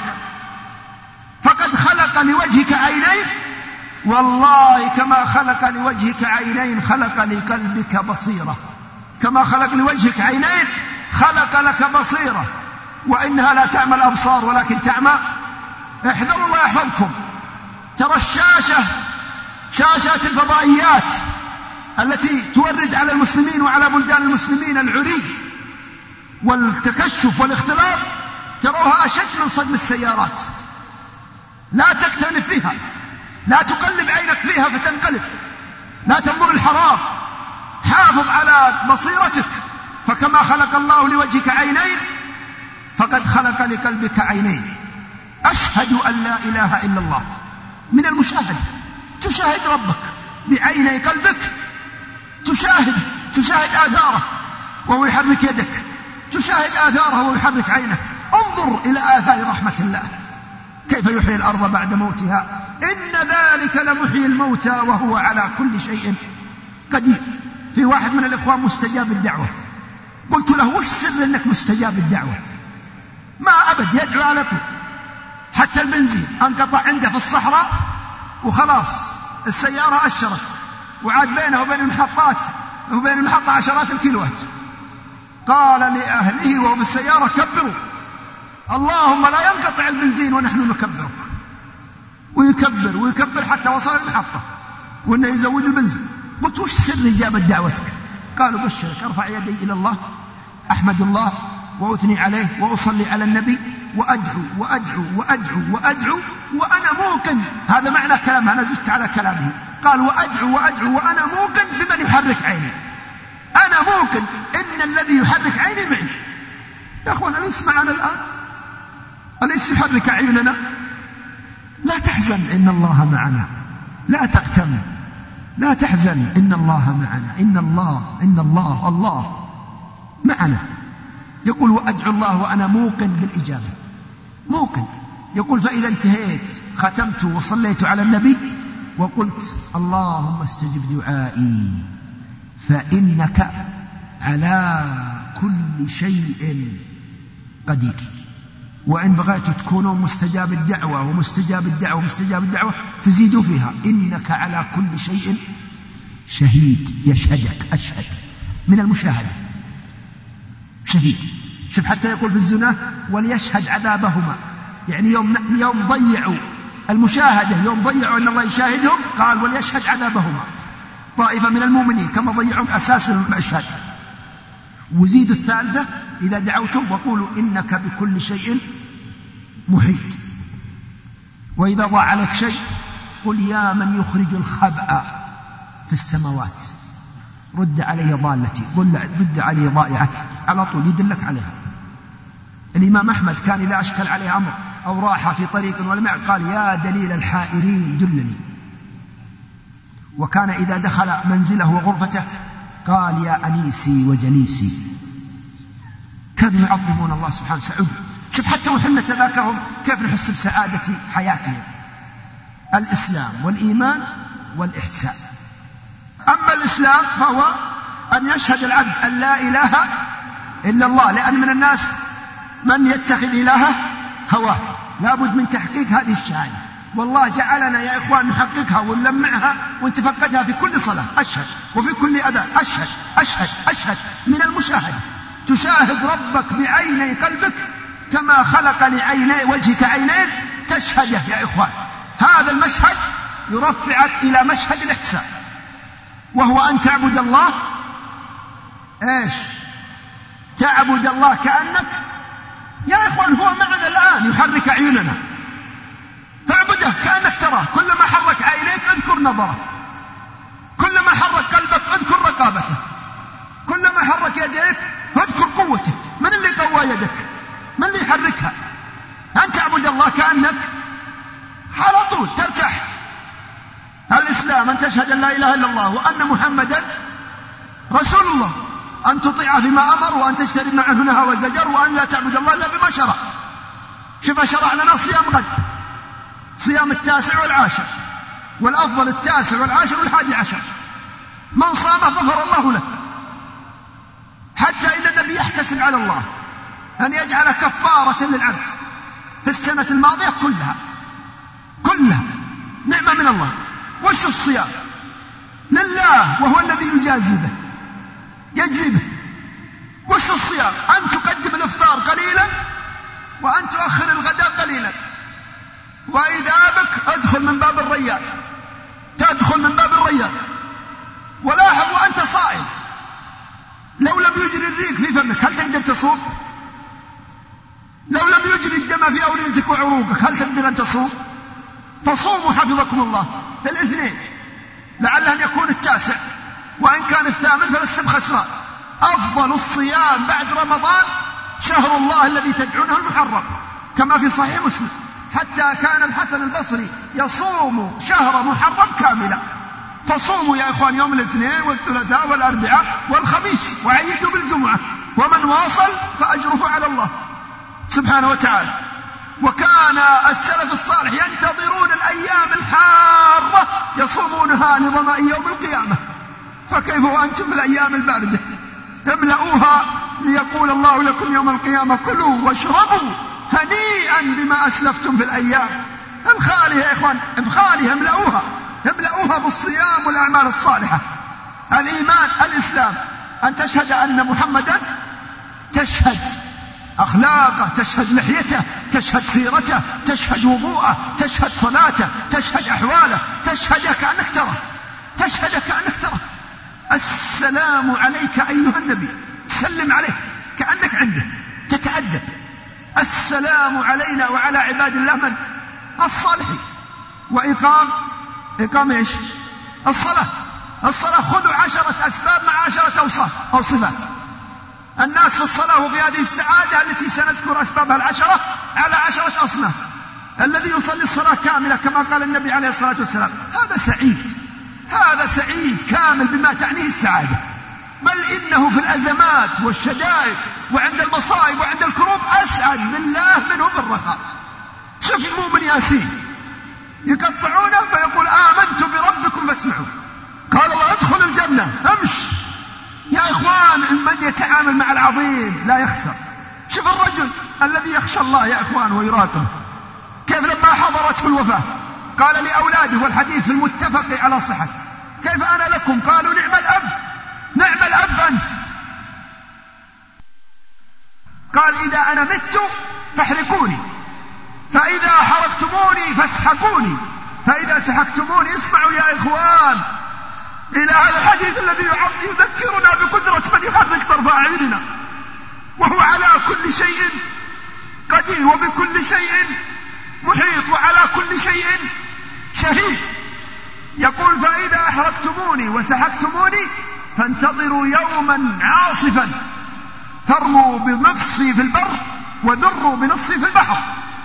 فقد خلق لوجهك عينين والله كما خلق لوجهك عينين خلق لقلبك بصيرة. كما خلق لوجهك عينين خلق لك بصيرة. وإنها لا تعمى الأبصار ولكن تعمى. احذروا الله يحفظكم. ترى الشاشة شاشات الفضائيات التي تورد على المسلمين وعلى بلدان المسلمين العري والتكشف والاختلاط تروها أشد من صدم السيارات. لا تكتنف فيها. لا تقلب عينك فيها فتنقلب. لا تنظر الحرام. حافظ على بصيرتك. فكما خلق الله لوجهك عينين فقد خلق لقلبك عينين. أشهد أن لا إله إلا الله من المشاهدة. تشاهد ربك بعيني قلبك. تشاهد تشاهد آثاره وهو يحرك يدك. تشاهد آثاره وهو يحرك عينك. انظر إلى آثار رحمة الله كيف يحيي الأرض بعد موتها إن ذلك لمحيي الموتى وهو على كل شيء قدير. في واحد من الإخوان مستجاب الدعوة قلت له وش سر أنك مستجاب الدعوة؟ ما أبد يدعو على طول. حتى البنزين انقطع عنده في الصحراء وخلاص السيارة أشرت وعاد بينه وبين المحطات وبين المحطة عشرات الكيلوات. قال لأهله وهو بالسيارة كبروا اللهم لا ينقطع البنزين ونحن نكبرك. ويكبر ويكبر حتى وصل المحطة وإنه يزود البنزين. قلت وش سر إجابة دعوتك؟ قالوا بشرك أرفع يدي إلى الله أحمد الله وأثني عليه وأصلي على النبي وأدعو وأدعو وأدعو وأدعو وأنا موقن. هذا معنى كلامه أنا زدت على كلامه. قال وأدعو وأدعو وأنا موقن بمن يحرك عيني. أنا موقن إن الذي يحرك عيني معي. يا أخوان أليس معنا الآن؟ أليس يحرك عيننا؟ لا تحزن إن الله معنا. لا تقتم لا تحزن إن الله معنا. إن الله إن الله الله معنا. يقول وأدعو الله وأنا موقن بالإجابة. موقن. يقول فإذا انتهيت ختمت وصليت على النبي وقلت اللهم استجب دعائي فإنك على كل شيء قدير. وإن بغيت تكونوا مستجاب الدعوة ومستجاب الدعوة ومستجاب الدعوة فزيدوا فيها إنك على كل شيء شهيد. يشهدك. أشهد من المشاهدة. شهيد. شوف حتى يقول في الزنا وليشهد عذابهما، يعني يوم, يوم ضيعوا المشاهدة، يوم ضيعوا أن الله يشاهدهم قال وليشهد عذابهما طائفة من المؤمنين كما ضيعوا أساس المشهد. وزيد الثالثة إذا دعوتم وقولوا إنك بكل شيء محيط. وإذا ضاع عليك شيء قل يا من يخرج الخبأ في السماوات رد علي ضالتي، رد علي ضائعتي، على طول يدلك عليها. الإمام أحمد كان إذا أشكل عليه أمر أو راح في طريق ولم يعد قال يا دليل الحائرين دلني. وكان إذا دخل منزله وغرفته قال يا أنيسي وجليسي. كانوا يعظمون الله سبحانه وتعالى. شوف حتى وحنا نتذاكرهم كيف نحس بسعادة حياتهم. الإسلام والإيمان والإحسان. أما الإسلام فهو أن يشهد العبد أن لا إله إلا الله، لأن من الناس من يتخذ إلهه هواه. لا بد من تحقيق هذه الشهادة، والله جعلنا يا إخوان نحققها ونلمعها ونتفقدها في كل صلاة. أشهد وفي كل أذان أشهد أشهد أشهد. من المشاهدة تشاهد ربك بعيني قلبك كما خلق لعيني وجهك عينين تشهده يا إخوان. هذا المشهد يرفعك إلى مشهد الإحسان، وهو أن تعبد الله إيش؟ تعبد الله كأنك يا إخوان هو معنا الآن يحرك عيوننا، فاعبده كأنك تراه. كلما حرك عينيك اذكر نظره، كلما حرك قلبك اذكر رقابته، كلما حرك يديك اذكر قوته. من اللي قوى يدك؟ من اللي يحركها؟ أن تعبد الله كأنك على طول ترتاح. الإسلام أن تشهد أن لا إله إلا الله وأن محمدا رسول الله، أن تطيع فيما أمر وأن تجتنب ما عنه نهى وزجر، وأن لا تعبد الله إلا بما شرع. شوف شرع لنا صيام غد، صيام التاسع والعاشر، والأفضل التاسع والعاشر والحادي عشر. من صام غفر الله له، حتى إن النبي يحتسب على الله أن يجعل كفارة للعبد في السنة الماضية كلها كلها. نعمة من الله. وش الصيام؟ لله، وهو الذي يجازي به يجزي به. وش الصيام؟ أن تقدم الإفطار قليلا وأن تؤخر الغداء قليلا، وإذا بك ادخل من باب الريان، تدخل من باب الريان. ولاحظ وأنت صائم لو لم يجري الريق في فمك هل تقدر تصوم؟ لو لم يجري الدم في أوردتك وعروقك هل تقدر أن تصوم؟ فصوموا حفظكم الله الاثنين، لعل أن يكون التاسع، وإن كان الثامن فلستم خسران. أفضل الصيام بعد رمضان شهر الله الذي تدعونه المحرم، كما في صحيح مسلم حتى كان الحسن البصري يصوم شهر محرم كاملا. فصوموا يا إخوان يوم الاثنين والثلاثاء والأربعاء والخميس، وعيدوا بالجمعة، ومن واصل فأجره على الله سبحانه وتعالى. وكان السلف الصالح ينتظرون الأيام الحارة يصومونها لظمأ يوم القيامة، فكيف وأنتم في الأيام الباردة؟ املؤوها ليقول الله لكم يوم القيامة كلوا واشربوا هنيئا بما أسلفتم في الأيام الخالية. يا إخوان الخالية املؤوها املؤوها بالصيام والأعمال الصالحة. الإيمان الإسلام أن تشهد أن محمدا، تشهد أخلاقه، تشهد لحيته، تشهد سيرته، تشهد وضوءه، تشهد صلاته، تشهد أحواله، تشهد كأنك ترى، تشهد كأنك ترى. السلام عليك أيها النبي، سلم عليه كأنك عنده، تتأدب. السلام علينا وعلى عباد الله من الصالحين. وإقام إقام إيش؟ الصلاة. الصلاة خذوا عشرة أسباب مع عشرة أوصاف أو صفات. الناس في الصلاة وفي هذه السعادة التي سنذكر أسبابها العشرة على عشرة أصناف. الذي يصلي الصلاة كاملة كما قال النبي عليه الصلاة والسلام هذا سعيد، هذا سعيد كامل بما تعنيه السعادة. بل إنه في الأزمات والشدائد وعند المصائب وعند الكروب أسعد بالله منه في الرخاء. شوف المؤمن ياسين يقطعونه فيقول آمنت بربكم فاسمعوا، قال الله ادخل الجنة امش. يا إخوان من يتعامل مع العظيم لا يخسر. شوف الرجل الذي يخشى الله يا إخوان ويراقبه، كيف لما حضرته الوفاة قال لأولاده، والحديث المتفق على صحته، كيف أنا لكم؟ قالوا نعم الأب، نعم الأب أنت. قال إذا أنا مت فاحرقوني، فإذا حرقتموني فاسحقوني، فإذا سحقتموني اسمعوا يا إخوان إلى هذا الحديث الذي يذكرنا بقدرة من يحرك طرف أعيننا، وهو على كل شيء قدير وبكل شيء محيط وعلى كل شيء شهيد. يقول فإذا أحرقتموني وسحقتموني فانتظروا يوما عاصفا فارموا بنصفي في البر وذروا بنصفي في البحر.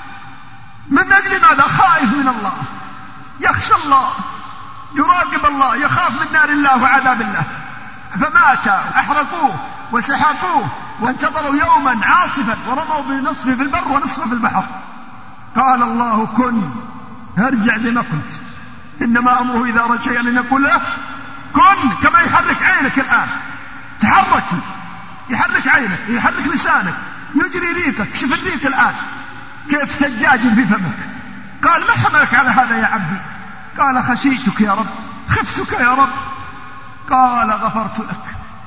من أجل ماذا؟ خائف من الله، يخشى الله، يراقب الله، يخاف من نار الله وعذاب الله. فمات، أحرقوه وسحقوه وانتظروا يوما عاصفا ورموا بنصفه في البر ونصفه في البحر. قال الله كن، ارجع زي ما كنت، إنما أمره إذا أراد شيئا أن يقول له كن. كما يحرك عينك الآن، تحرك، يحرك عينك، يحرك لسانك، يجري ريقك، شوف الريق الآن كيف ثجاج في فمك. قال ما حملك على هذا يا عبدي؟ قال خشيتك يا رب، خفتك يا رب. قال غفرت لك،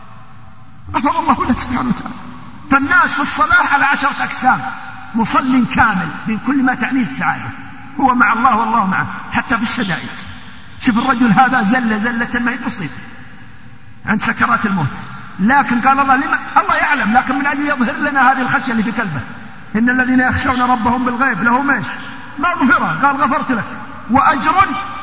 غفر الله لك سبحانه وتعالى. فالناس في الصلاة على عشرة أقسام: مصل كامل من كل ما تعنيه السعادة، هو مع الله والله معه حتى في الشدائد. شوف الرجل هذا زل زلة ما هي بسيطة عند سكرات الموت، لكن قال الله لما الله يعلم، لكن من أجل يظهر لنا هذه الخشية اللي في قلبه. إن الذين يخشون ربهم بالغيب لهم ايش؟ مغفرة. قال غفرت لك، وأجر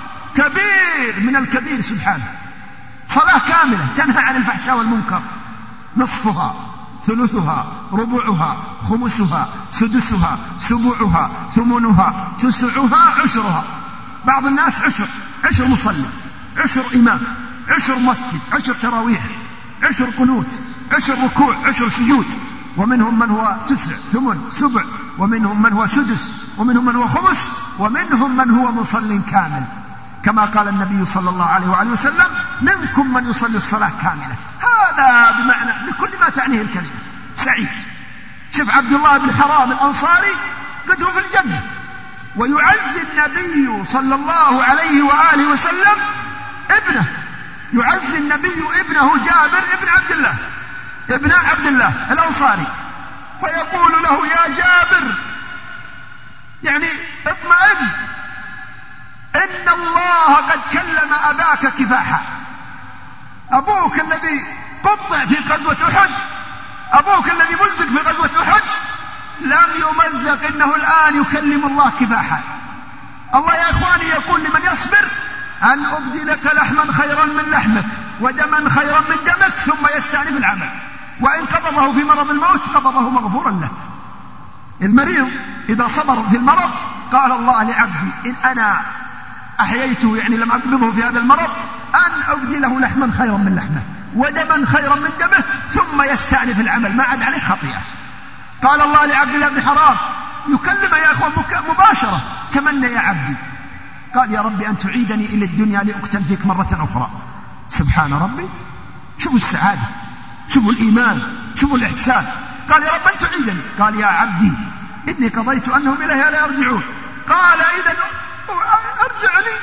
كبير من الكبير سبحانه. صلاة كاملة تنهى عن الفحشاء والمنكر، نصفها ثلثها ربعها خمسها سدسها سبعها ثمنها تسعها عشرها. بعض الناس عشر عشر مصلي، عشر إمام، عشر مسجد، عشر تراويح، عشر قنوت، عشر ركوع، عشر سجود. ومنهم من هو تسع ثمن سبع، ومنهم من هو سدس، ومنهم من هو خمس، ومنهم من هو مصل كامل. كما قال النبي صلى الله عليه وآله وسلم منكم من يصلي الصلاة كاملة. هذا بمعنى بكل ما تعنيه الكلمة سعيد. شوف عبد الله بن حرام الأنصاري قد هو في الجنة، ويعزي النبي صلى الله عليه وآله وسلم ابنه، يعزي النبي ابنه جابر ابن عبد الله ابن عبد الله الأنصاري، فيقول له يا جابر يعني اطمئن، إن الله قد كلم أباك كفاحا. أبوك الذي قطع في غزوة أحد، أبوك الذي مزق في غزوة أحد لم يمزق، إنه الآن يكلم الله كفاحا. الله يا إخواني يقول لمن يصبر أن أبدلك لحما خيرا من لحمك ودما خيرا من دمك، ثم يستأنف العمل. وإن قبضه في مرض الموت قبضه مغفورا له. المريض إذا صبر في المرض قال الله لعبدي إن أنا أحييته، يعني لم أقبضه في هذا المرض، أن أبدله لحما خيرا من لحمه ودما خيرا من دمه، ثم يستأنف العمل، ما عاد عليه خطيئة. قال الله لعبد الله بن حرام يكلم يا أخوان مباشرة تمنى يا عبدي، قال يا ربي أن تعيدني إلى الدنيا لأقتل فيك مرة أخرى. سبحان ربي، شوفوا السعادة، شوفوا الإيمان، شوفوا الإحسان. قال يا رب أن تعيدني، قال يا عبدي إني قضيت أنهم إليها لا يرجعون. قال إذا أرجع لي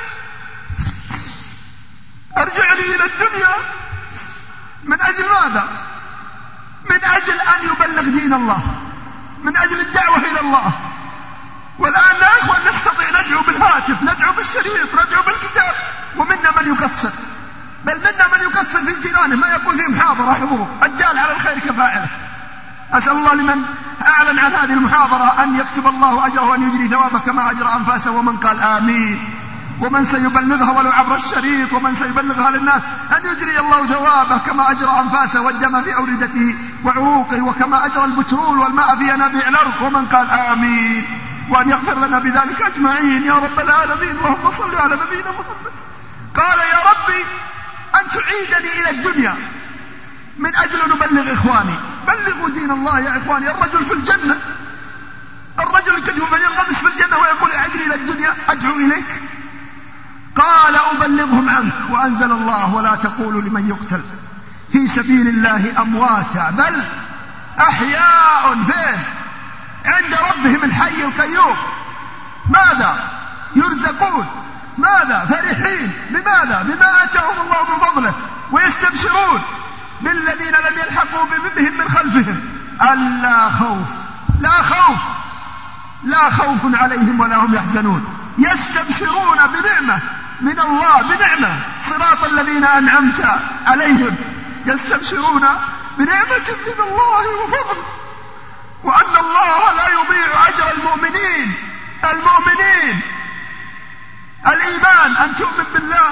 أرجع لي إلى الدنيا من أجل ماذا؟ من أجل أن يبلغ دين الله، من أجل الدعوة إلى الله. والآن لا إخوان نستطيع ندعو بالهاتف، ندعو بالشريط، ندعو بالكتاب، ومنا من يقصر، بل منا من يقصر في جيرانه، ما يقول فيه محاضرة حضور الدال على الخير كفاعله. أسأل الله لمن أعلن عن هذه المحاضرة أن يكتب الله أجره وأن يجري ثوابه كما أجرى أنفاسه، ومن قال آمين، ومن سيبلغها ولو عبر الشريط، ومن سيبلغها للناس أن يجري الله ثوابه كما أجرى أنفاسه والدم في أوردته وعروقه، وكما أجرى البترول والماء في ينابيع الأرض، ومن قال آمين، وأن يغفر لنا بذلك أجمعين يا رب العالمين. اللهم صل على نبينا محمد. قال يا ربي أن تعيدني إلى الدنيا من أجل أن أبلغ إخواني. بلغوا دين الله يا إخواني. الرجل في الجنة، الرجل كتب من ينغمس في الجنة ويقول أعدني إلى الدنيا أدعو إليك. قال أبلغهم عنك. وأنزل الله ولا تقولوا لمن يقتل في سبيل الله أمواتا بل أحياء فين؟ عند ربهم الحي القيوم. ماذا؟ يرزقون. ماذا؟ فرحين. بماذا؟ بما آتاهم الله من فضله، ويستبشرون بالذين لم يلحقوا بهم من خلفهم ألا خوف لا خوف لا خوف عليهم ولا هم يحزنون يستبشرون بنعمة من الله بنعمة صراط الذين أنعمت عليهم يستبشرون بنعمة من الله وفضل وأن الله لا يضيع أجر المؤمنين المؤمنين الإيمان أن تؤمن بالله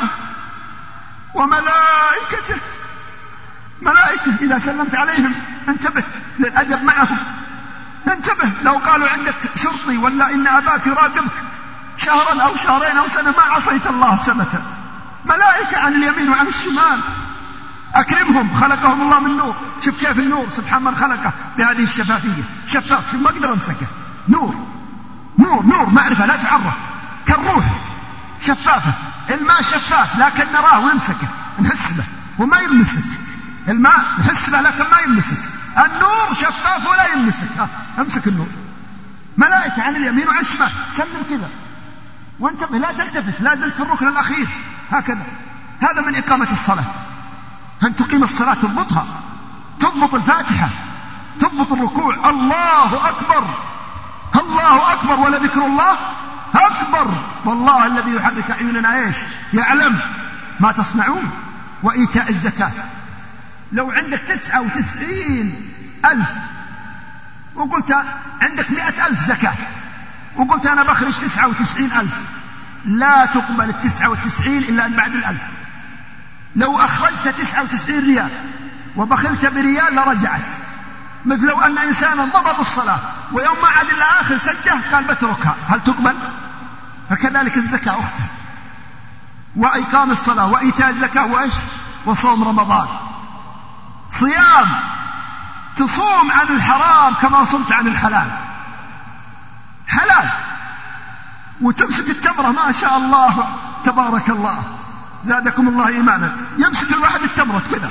وملائكته ملائكة إذا سلمت عليهم انتبه للأدب معهم انتبه لو قالوا عندك شرطي ولا إن أباك يراقبك شهرا أو شهرين أو سنة ما عصيت الله سنة ملائكة عن اليمين وعن الشمال أكرمهم خلقهم الله من نور شوف كيف النور سبحان من خلقه بهذه الشفافية شفاف شوف ما أقدر أمسكه نور نور نور معرفة لا تعرف كالروح شفافة الماء شفاف لكن نراه ونمسكه نحس به وما يمسك الماء نحس به لكن ما يمسك النور شفاف ولا يمسك امسك النور ملائكة عن اليمين وعن الشمال سلم كذا وانتبه لا تلتفت لا زلت في الركن الأخير هكذا هذا من إقامة الصلاة أن تقيم الصلاة تضبطها تضبط الفاتحة تضبط الركوع الله أكبر الله أكبر ولذكر الله أكبر والله الذي يحرك أعيننا إيش يعلم ما تصنعون وإيتاء الزكاة لو عندك تسعة وتسعين ألف وقلت عندك مئة ألف زكاة وقلت أنا بخرج تسعة وتسعين ألف لا تقبل التسعة وتسعين إلا أن بعد الألف لو أخرجت تسعة وتسعين ريال وبخلت بريال لرجعت مثل لو أن إنسانا ضبط الصلاة ويوم ما عاد إلا آخر سجدة قال بتركها هل تقبل؟ فكذلك الزكاة أختها وإقام الصلاة وإيتاء الزكاة وإيش وصوم رمضان صيام تصوم عن الحرام كما صمت عن الحلال حلال وتمسك التمرة ما شاء الله تبارك الله زادكم الله إيمانا يمسك الواحد التمرة كذا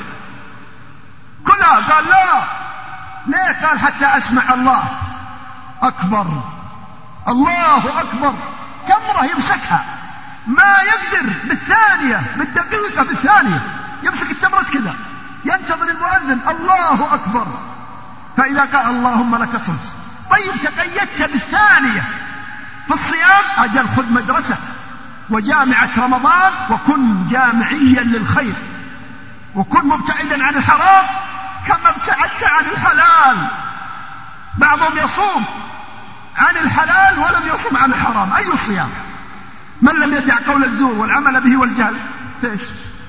كلها قال لا ليه قال حتى أسمع الله أكبر الله أكبر تمرة يمسكها ما يقدر بالثانية بالدقيقة بالثانية يمسك التمرة كذا ينتظر المؤذن الله أكبر فإذا قال اللهم لك صمت طيب تقيدت بالثانية في الصيام أجل خذ مدرسة وجامعة رمضان وكن جامعيا للخير وكن مبتعدا عن الحرام كما ابتعدت عن الحلال بعضهم يصوم عن الحلال ولم يصوم عن الحرام أي صيام من لم يدع قول الزور والعمل به والجهل فيش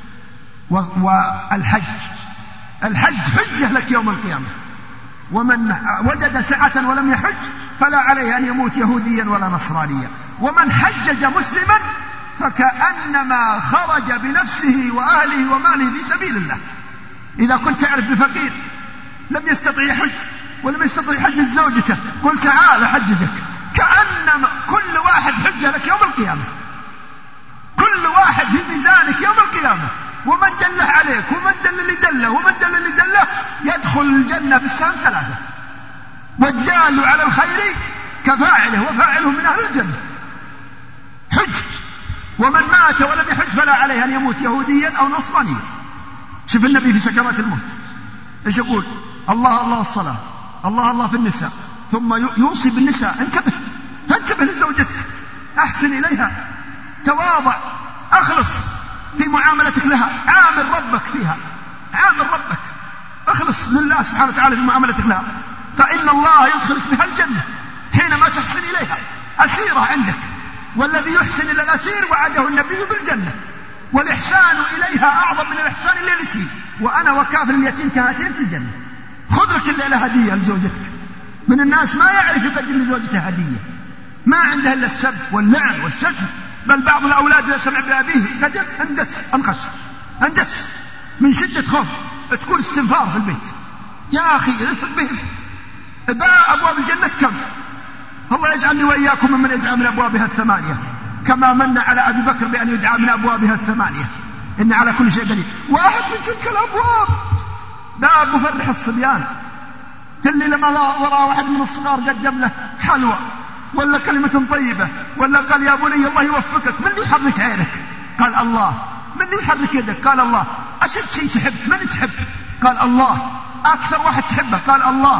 والحج الحج حجة لك يوم القيامة ومن وجد سعة ولم يحج فلا عليه أن يموت يهوديا ولا نصرانيا ومن حجج مسلما فكأنما خرج بنفسه وأهله وماله في سبيل الله إذا كنت تعرف بفقير لم يستطيع يحج ولم يستطيع يحجج زوجته قل تعال حججك كأنما كل واحد حجة لك يوم القيامة كل واحد في ميزانك يوم القيامة ومن دله عليك ومن دل اللي دله ومن دل اللي دله يدخل الجنة بالسهم ثلاثة والدال على الخير كفاعله وفاعله من أهل الجنة حج ومن مات ولم يحج فلا عليه أن يموت يهوديا أو نصرانيا شوف النبي في سكرات الموت إيش يقول الله الله الصلاة الله الله في النساء ثم يوصي بالنساء انتبه انتبه لزوجتك أحسن إليها تواضع أخلص في معاملتك لها عامل ربك فيها عامل ربك اخلص لله سبحانه وتعالى في معاملتك لها فإن الله يدخلك بها الجنة حينما تحسن إليها أسيرة عندك والذي يحسن إلى الأسير وعده النبي بالجنة والإحسان إليها أعظم من الإحسان إلى اليتيم وأنا وكافل اليتيم كهاتين في الجنة خذ لك الليلة هدية لزوجتك من الناس ما يعرف يقدم لزوجته هدية ما عنده إلا السب واللعن والشتم بل بعض الأولاد إذا سمع بأبيه قدم اندس انخش اندس من شدة خوف تكون استنفار في البيت يا أخي رفق بهم باء أبواب الجنة كم الله يجعلني وإياكم ممن يدعى من أبوابها الثمانية كما من على أبي بكر بأن يدعى من أبوابها الثمانية إن على كل شيء قدير واحد من تلك الأبواب باب مفرح الصبيان اللي لما وراء واحد من الصغار قدم له حلوى ولا كلمة طيبة ولا قال يا بني الله يوفقك من يحرك عينك قال الله من يحرك يدك قال الله أشد شيء تحب من تحب قال الله أكثر واحد تحبه قال الله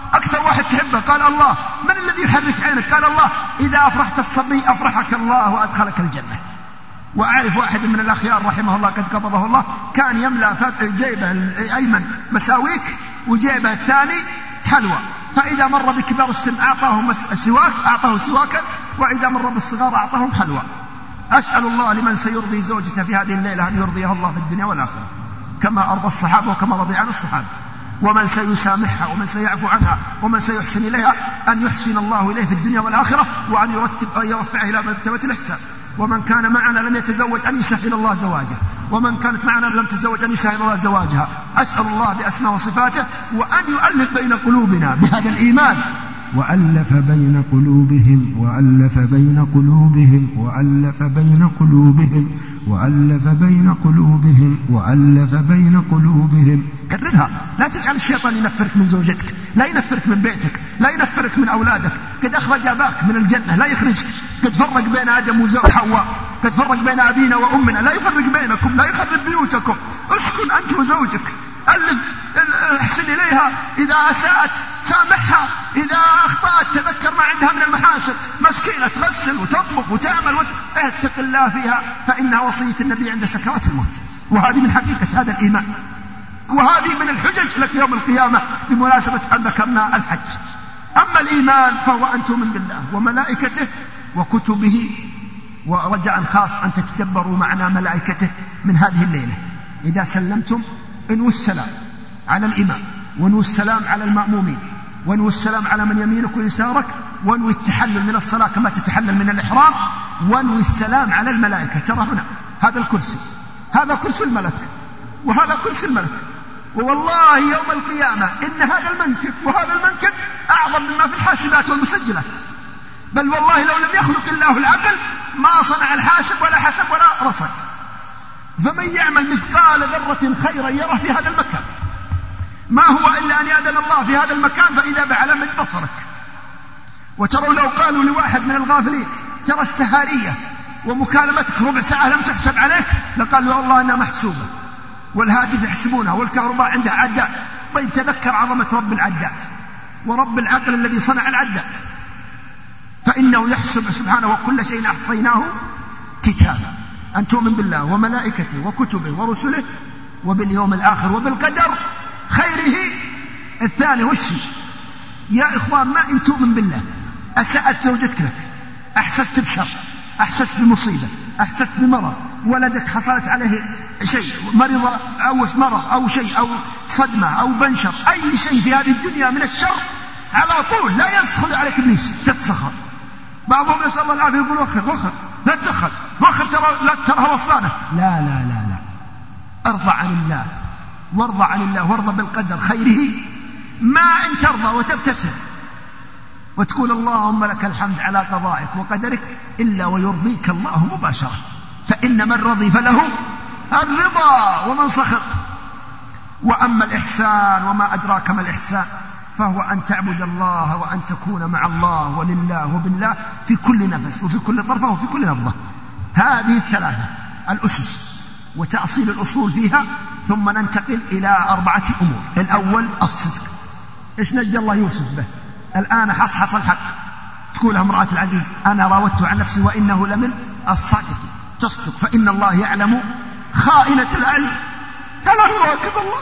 أكثر واحد تحبه؟ قال الله. من الذي يحرك عينك؟ قال الله. إذا أفرحت الصبي أفرحك الله وأدخلك الجنة. وأعرف واحد من الأخيار رحمه الله قد قبضه الله، كان يملأ جيبه الأيمن مساويك وجيبه الثاني حلوى، فإذا مر بكبار السن أعطاهم سواك أعطاه سواكا، وإذا مر بالصغار أعطاهم حلوى. أسأل الله لمن سيرضي زوجته في هذه الليلة أن يرضيها الله في الدنيا والآخرة كما أرضى الصحابة وكما رضي عن الصحابة، ومن سيسامحها ومن سيعفو عنها ومن سيحسن إليها أن يحسن الله إليه في الدنيا والآخرة، وأن يرتب أن يرفعه إلى مرتبة الإحسان. ومن كان معنا لم يتزوج أن يسهل الله زواجه، ومن كانت معنا لم تتزوج أن يسهل الله زواجها. أسأل الله بأسماء وصفاته وأن يؤلف بين قلوبنا بهذا الإيمان. وألف بين قلوبهم وألف بين قلوبهم وألف بين قلوبهم وألف بين قلوبهم وألف بين قلوبهم. كررها، لا تجعل الشيطان ينفرك من زوجتك، لا ينفرك من بيتك، لا ينفرك من أولادك. قد أخرج أباك من الجنة لا يخرجك، قد فرق بين آدم وحواء، قد فرق بين أبينا وأمنا، لا يفرق بينكم، لا يخرب بيوتكم. اسكن أنت وزوجك، ألف احسن إليها، إذا أساءت سامحها، إذا أخطأت تذكر ما عندها من المحاسن. مسكينة تغسل وتطبخ وتعمل وت... اتق الله فيها، فإنها وصية النبي عند سكرات الموت. وهذه من حقيقة هذا الإيمان، وهذه من الحجج لك يوم القيامة بمناسبة أن ذكرنا الحج. أما الإيمان فهو أن تؤمن بالله وملائكته وكتبه، ورجاء خاص أن تتدبروا معنا ملائكته من هذه الليلة. إذا سلمتم انووا السلام على الإمام، وانووا السلام على المأمومين، وانووا السلام على من يمينك ويسارك، وانووا التحلل من الصلاة كما تتحلل من الإحرام، وانووا السلام على الملائكة. ترى هنا هذا الكرسي، هذا كرسي الملك وهذا كرسي الملك، ووالله يوم القيامة إن هذا المنكب وهذا المنكب أعظم مما في الحاسبات والمسجلات. بل والله لو لم يخلق الله العقل ما صنع الحاسب ولا حسب ولا رصد. فمن يعمل مثقال ذرة خيرا يره في هذا المكان، ما هو إلا أن يأذن الله في هذا المكان فإذا بعلمك بصرك. وتروا لو قالوا لواحد من الغافلين ترى السهارية ومكالمتك ربع ساعة لم تحسب عليك، لقال له والله أنها محسوبة، والهاتف يحسبونها، والكهرباء عنده عداد. طيب تذكر عظمة رب العداد ورب العقل الذي صنع العداد، فإنه يحسب سبحانه وكل شيء أحصيناه كتابا. أن تؤمن بالله وملائكته وكتبه ورسله وباليوم الآخر وبالقدر خيره. الثاني والشيء يا إخوان، ما إن تؤمن بالله أساءت زوجتك لك، أحسست بشر، أحسست بمصيبة، أحسست بمرض، ولدك حصلت عليه شيء، مرض أو مرض أو شيء أو صدمة أو بنشر، أي شيء في هذه الدنيا من الشر، على طول لا يدخل عليك إبليس تتسخر. بعضهم يسأل الله العافية يقول وخر وخر لا تدخل وخر ترى لا ترى وصلانه. لا لا لا لا، ارضى عن الله وارضى عن الله وارضى بالقدر خيره. ما إن ترضى وتبتسم وتقول اللهم لك الحمد على قضائك وقدرك إلا ويرضيك الله مباشرة، فإن من رضي فله الرضا ومن سخط. وأما الإحسان وما أدراك ما الإحسان، فهو أن تعبد الله وأن تكون مع الله ولله وبالله في كل نفس وفي كل طرفة وفي كل نبضة. هذه الثلاثة الأسس وتأصيل الأصول فيها. ثم ننتقل إلى أربعة أمور. الأول الصدق. إيش نجى الله يوسف به؟ الآن حصحص الحق، تقولها امرأة العزيز أنا راودته عن نفسي وإنه لمن الصادقين. تصدق، فإن الله يعلم خائنة الأعين. ألا نراقب الله؟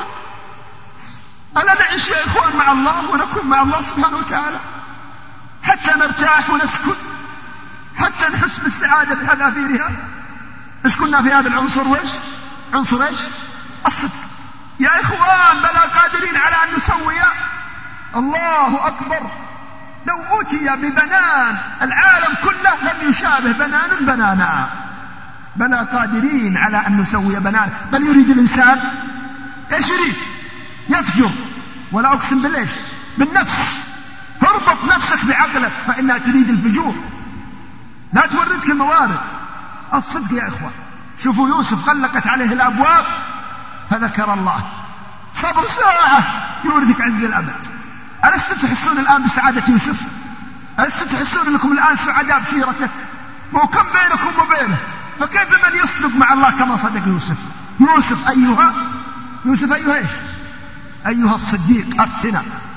ألا نعيش يا إخوان مع الله ونكون مع الله سبحانه وتعالى حتى نرتاح ونسكت، حتى نحس بالسعادة بحذافيرها؟ إيش كنا في هذا العنصر؟ وإيش عنصر إيش؟ الصدق. يا إخوان بلا قادرين على أن نسوي. الله أكبر، لو أوتي ببنان العالم كله لم يشابه بنان بنانا. بلا قادرين على أن نسوي بنان، بل يريد الإنسان إيش يريد؟ يفجر. ولا أقسم بالإيش؟ بالنفس. اربط نفسك بعقلك فإنها تريد الفجور، لا توردك الموارد. الصدق يا إخوان. شوفوا يوسف غلقت عليه الأبواب فذكر الله، صبر ساعة يوردك عند الأبد. ألستم تحسون الآن بسعادة يوسف؟ ألستم تحسون أنكم الآن سعداء بسيرته؟ وكم بينكم وبينه؟ فكيف من يصدق مع الله كما صدق يوسف؟ يوسف أيها يوسف أيها إيش؟ أيها الصديق أفتنا.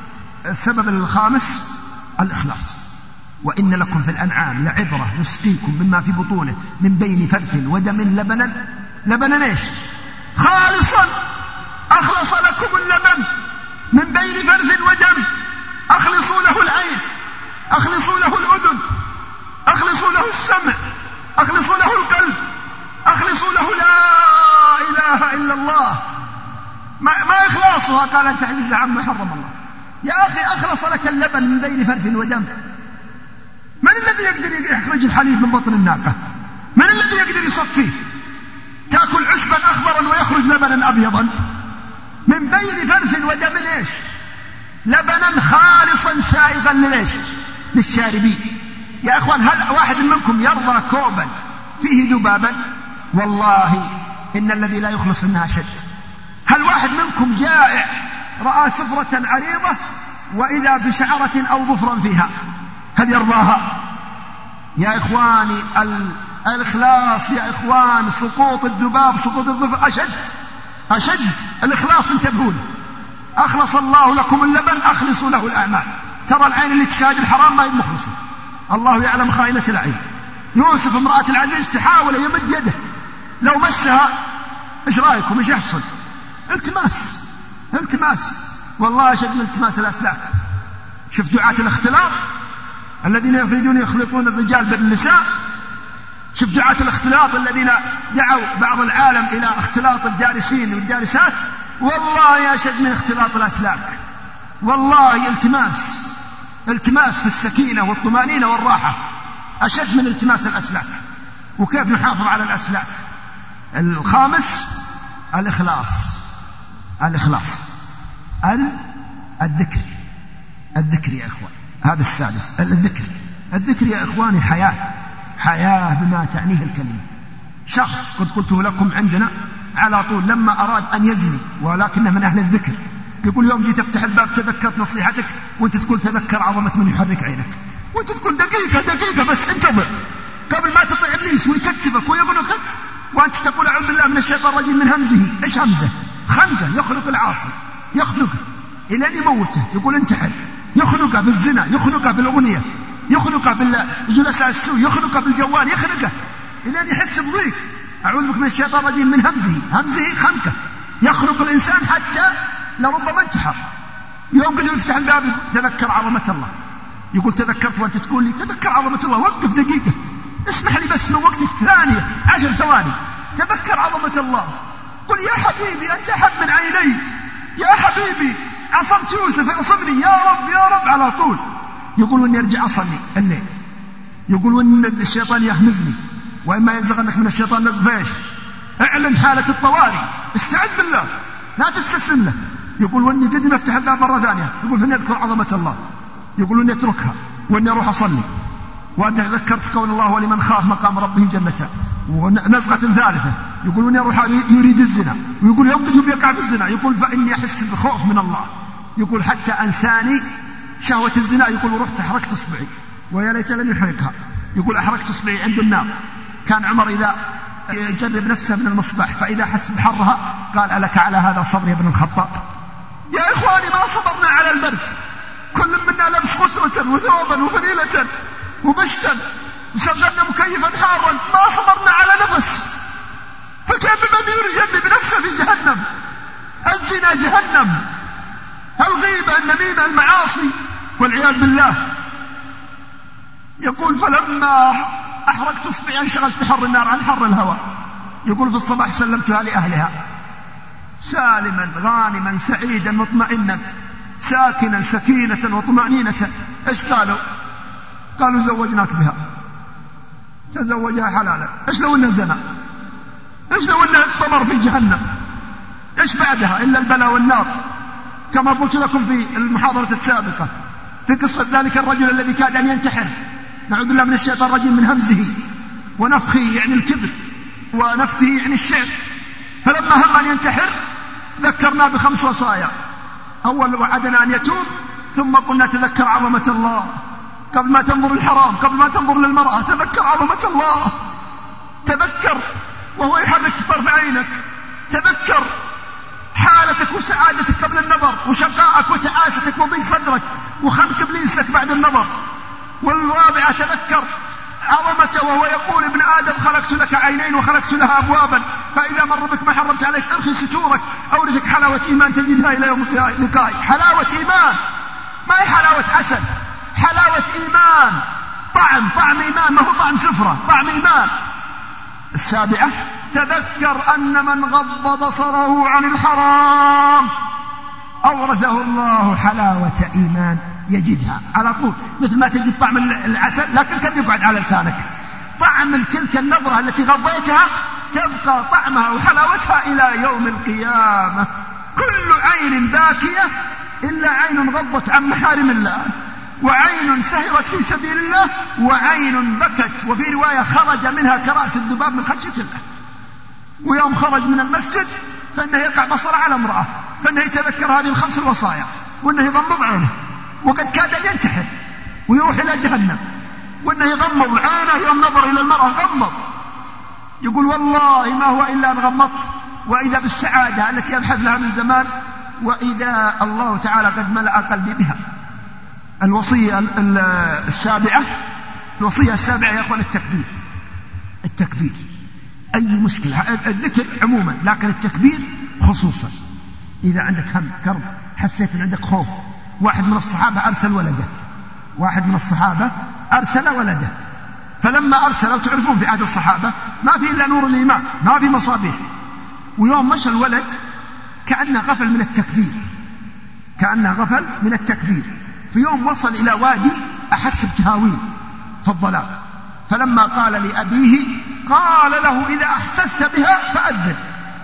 السبب الخامس الإخلاص. وإن لكم في الأنعام لعبرة نسقيكم مما في بطونه من بين فرث ودم لبنا لبنا ايش؟ خالصا. أخلص لكم اللبن من بين فرث ودم. أخلصوا له العين، أخلصوا له الأذن، أخلصوا له السمع، أخلصوا له القلب، أخلصوا له لا إله إلا الله. ما, ما إخلاصها قال أن تحجز عما حرم الله. يا أخي أخلص لك اللبن من بين فرث ودم. من الذي يقدر يخرج الحليب من بطن الناقة؟ من الذي يقدر يصفيه؟ تأكل عشبا أخضرا ويخرج لبنا أبيضا من بين فرث ودم ايش؟ لبنا خالصا سائغا لليش؟ للشاربين. يا أخوان هل واحد منكم يرضى كوبا فيه ذبابا؟ والله إن الذي لا يخلص الناس شد. هل واحد منكم جائع رأى سفرة عريضة وإذا بشعرة أو ظفرا فيها هل يرضاها؟ يا إخواني الإخلاص يا إخوان، سقوط الذباب سقوط الظفر أشد أشد. الإخلاص انتبهوا له. أخلص الله لكم اللبن، أخلصوا له الأعمال. ترى العين اللي تشاهد الحرام ما هي مخلصة، الله يعلم خائنة العين. يوسف امرأة العزيز تحاول يمد يده، لو مسها ايش رايكم ايش يحصل؟ التماس التماس والله أشد من التماس الأسلاك. شوف دعاة الاختلاط الذين يريدون يخلطون الرجال بالنساء. شوف دعاة الاختلاط الذين دعوا بعض العالم إلى اختلاط الدارسين والدارسات، والله أشد من اختلاط الأسلاك. والله التماس التماس في السكينة والطمأنينة والراحة أشد من التماس الأسلاك. وكيف نحافظ على الأسلاك؟ الخامس الإخلاص الإخلاص الذكر الذكر يا إخوان. هذا السادس الذكر. الذكر يا إخواني حياة حياة بما تعنيه الكلمة. شخص قد قلته لكم عندنا على طول لما أراد أن يزني ولكنه من أهل الذكر، يقول يوم جيت افتح الباب تذكرت نصيحتك وانت تقول تذكر عظمة من يحرك عينك، وانت تقول دقيقة دقيقة بس انتظر قبل ما تطيع إبليس ويكتبك ويغنك، وأنت تقول أعوذ بالله من الشيطان الرجيم من همزه. إيش همزه؟ خنقه يخنق العاصي، يخنقه إلى أن يموته، يقول انتحر، يخنقه بالزنا، يخنقه بالأغنية، يخنقه بالجلساء السوء، يخنقه بالجوال، يخنقه إلى أن يحس بضيق. أعوذ بك من الشيطان الرجيم من همزه. همزه خنقه يخنق الإنسان حتى لربما انتحر. يوم قد يفتح الباب تذكر عظمة الله، يقول تذكرت وأنت تقول لي تذكر عظمة الله، وقف دقيقة اسمح لي بس من وقتك ثانية عشر ثواني تذكر عظمة الله. قل يا حبيبي أنت أحب من عيني، يا حبيبي عصمت يوسف اعصمني يا رب يا رب على طول. يقول وإني أرجع أصلي الليل، يقول وإن الشيطان يهمزني وإما ينزغنك من الشيطان نزغ فيش. اعلن حالة الطوارئ، استعد بالله لا تستسلم له. يقول وإني قد ما افتح الباب مرة ثانية، يقول فإني أذكر عظمة الله، يقول وإني أتركها وإني أروح أصلي. وأنت ذكرت قول الله ولمن خاف مقام ربه جنتان. ونزغة ثالثة يقول وإني أروح يريد الزنا، ويقول يوم قد يقع في الزنا، يقول فإني أحس بخوف من الله، يقول حتى أنساني شهوة الزنا، يقول رحت أحرقت إصبعي ويا ليت لم يحرقها، يقول أحرقت إصبعي عند النار. كان عمر إذا يجرب نفسه من المصباح فإذا حس بحرها قال ألك على هذا صبر يا ابن الخطاب. يا إخواني ما صبرنا على البرد، كل منا لبس خسرة وثوبا وفنيلة وبشتا، شغلنا مكيفا حارا، ما صبرنا على نفس. فكيف بمن يرمي بنفسه في جهنم؟ الزنا جهنم، الغيبة النميمة المعاصي والعياذ بالله. يقول فلما أحرقت إصبعي انشغلت بحر النار عن حر الهواء، يقول في الصباح سلمتها لأهلها سالما غانما سعيدا مطمئنا ساكنا سكينة وطمأنينة. ايش قالوا؟ قالوا زوجناك بها، تزوجها حلالا. ايش لو انه زنا؟ ايش لو انه طمر في جهنم؟ ايش بعدها الا البلاء والنار؟ كما قلت لكم في المحاضرة السابقة في قصة ذلك الرجل الذي كاد ان ينتحر، نعوذ بالله من الشيطان الرجيم من همزه ونفخه يعني الكبر ونفثه يعني الشعر. فلما هم ان ينتحر ذكرنا بخمس وصايا. اول وعدنا ان يتوب، ثم قلنا تذكر عظمة الله قبل ما تنظر الحرام، قبل ما تنظر للمرأة تذكر عظمة الله، تذكر وهو يحرك طرف عينك، تذكر حالتك وسعادتك قبل النظر، وشقاءك وتعاستك وضيق صدرك وخنق إبليس لك بعد النظر. والرابعة تذكر عظمته وهو يقول ابن آدم خلقت لك عينين وخلقت لها أبوابا، فإذا مر بك ما حرمت عليك أرخي ستورك. أورثك حلاوة إيمان تجدها إلى يوم لقائي. حلاوة إيمان، ما هي حلاوة عسل، حلاوة إيمان، طعم طعم إيمان، ما هو طعم سفرة، طعم إيمان. السابعة تذكر أن من غض بصره عن الحرام أورثه الله حلاوة إيمان يجدها على طول، مثل ما تجد طعم العسل لكن كم يقعد على لسانك. طعم تلك النظرة التي غضيتها تبقى طعمها وحلاوتها إلى يوم القيامة. كل عين باكية إلا عين غضت عن محارم الله، وعين سهرت في سبيل الله، وعين بكت وفي رواية خرج منها كرأس الذباب من خشية الله. ويوم خرج من المسجد فإنه يقع بصره على امرأة، فإنه يتذكر هذه الخمس الوصايا، وإنه يغمض عينه، وقد كاد أن ينتحر ويروح إلى جهنم، وإنه يغمض عينه يوم نظر إلى المرأة غمض، يقول والله ما هو إلا أن غمضت، وإذا بالسعادة التي أبحث لها من زمان، وإذا الله تعالى قد ملأ قلبي بها. الوصية السابعة الوصية السابعة يا أخوان التكبير. التكبير أي مشكلة، الذكر عموما لكن التكبير خصوصا. إذا عندك هم كرب، حسيت أن عندك خوف. واحد من الصحابة أرسل ولده، واحد من الصحابة أرسل ولده، فلما أرسل، تعرفون في عهد الصحابة ما في إلا نور الإيمان، ما في مصابيح. ويوم مشى الولد كأنه غفل من التكبير، كأنه غفل من التكبير. في يوم وصل إلى وادي أحس بتهاويل في الظلام، فلما قال لأبيه قال له إذا أحسست بها فأذن،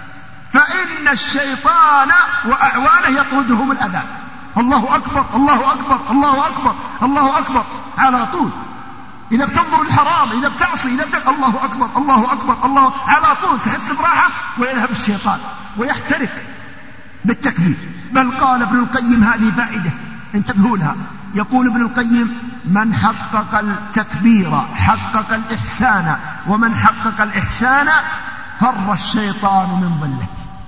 فإن الشيطان وأعوانه يطردهم الأذى. الله أكبر الله أكبر الله أكبر الله أكبر على طول. إذا بتنظر الحرام، إذا بتعصي، إذا بتعصي الله أكبر الله أكبر الله على طول، تحس براحة ويذهب الشيطان ويحترق بالتكبير. بل قال ابن القيم هذه فائدة انتبهوا لها، يقول ابن القيم من حقق التكبير حقق الإحسان، ومن حقق الإحسان فر الشيطان من ظله.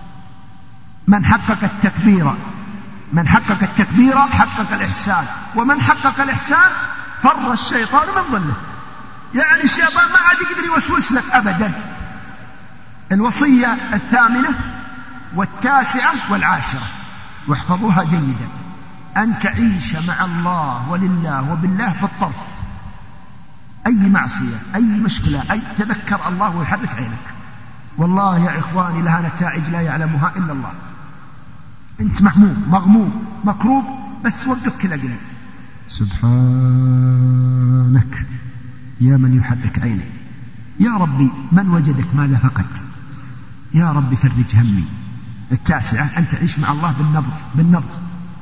من حقق التكبير من حقق التكبير حقق الإحسان، ومن حقق الإحسان فر الشيطان من ظله. يعني الشيطان ما عاد يقدر يوسوس لك أبدا. الوصية الثامنة والتاسعة والعاشرة واحفظوها جيدا، أن تعيش مع الله ولله وبالله بالطرف. أي معصية، أي مشكلة، أي تذكر الله ويحرك عينك. والله يا إخواني لها نتائج لا يعلمها إلا الله. أنت محموم مغموم مكروب، بس وقف كذا قليل سبحانك يا من يحرك عيني. يا ربي من وجدك ماذا فقد، يا ربي فرج همي. التاسعة أن تعيش مع الله بالنبض بالنبض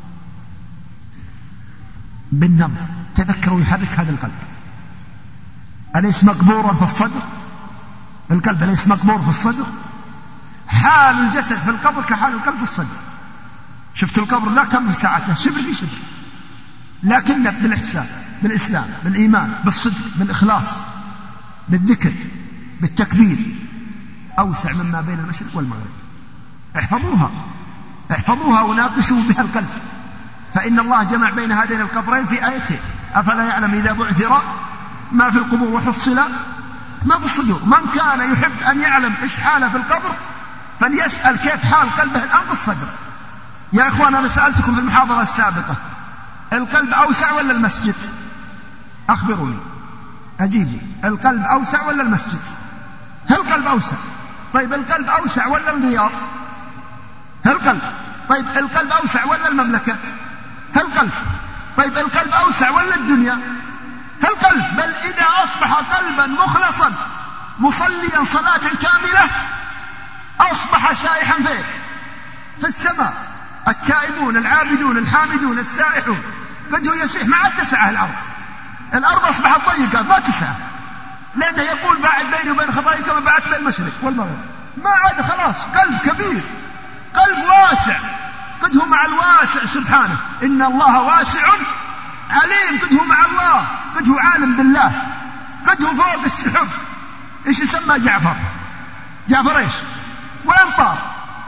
بالنبض. تذكروا يحرك هذا القلب. أليس مقبورا في الصدر؟ القلب أليس مقبور في الصدر؟ حال الجسد في القبر كحال القلب في الصدر. شفت القبر لا كم في ساعته، شبر في شبر، لكن بالإحسان بالإسلام بالإيمان بالصدق بالإخلاص بالذكر بالتكبير أوسع مما بين المشرق والمغرب. احفظوها احفظوها وناقشوا بها القلب، فإن الله جمع بين هذين القبرين في آيتين. أفلا يعلم إذا بعثر ما في القبور وحصل ما في الصدور. من كان يحب أن يعلم إيش حاله في القبر فليسأل كيف حال قلبه الآن في الصدر. يا إخوان أنا سألتكم في المحاضرة السابقة، القلب أوسع ولا المسجد؟ أخبروني أجيبوا، القلب أوسع ولا المسجد؟ هل القلب أوسع؟ طيب القلب أوسع ولا الرياض؟ هل القلب؟ طيب القلب أوسع ولا المملكة؟ هل القلب؟ طيب القلب أوسع ولا الدنيا؟ هل القلب؟ بل إذا أصبح قلبا مخلصا مصليا صلاة كاملة أصبح سائحا فيه في السماء. التائبون العابدون الحامدون السائحون قد هو يسيح ما عاد تسعه الأرض. الأرض أصبحت ضيقة ما تسعه، لأنه يقول باعد بيني وبين خطاياي كما باعدت بين المشرق والمغرب. ما عاد خلاص قلب كبير، قلب واسع، قد هو مع الواسع سبحانه. إن الله واسع عليم، قد هو مع الله، قد هو عالم بالله، قد هو فوق السحب. إيش يسمى جعفر؟ جعفر إيش؟ وين طار؟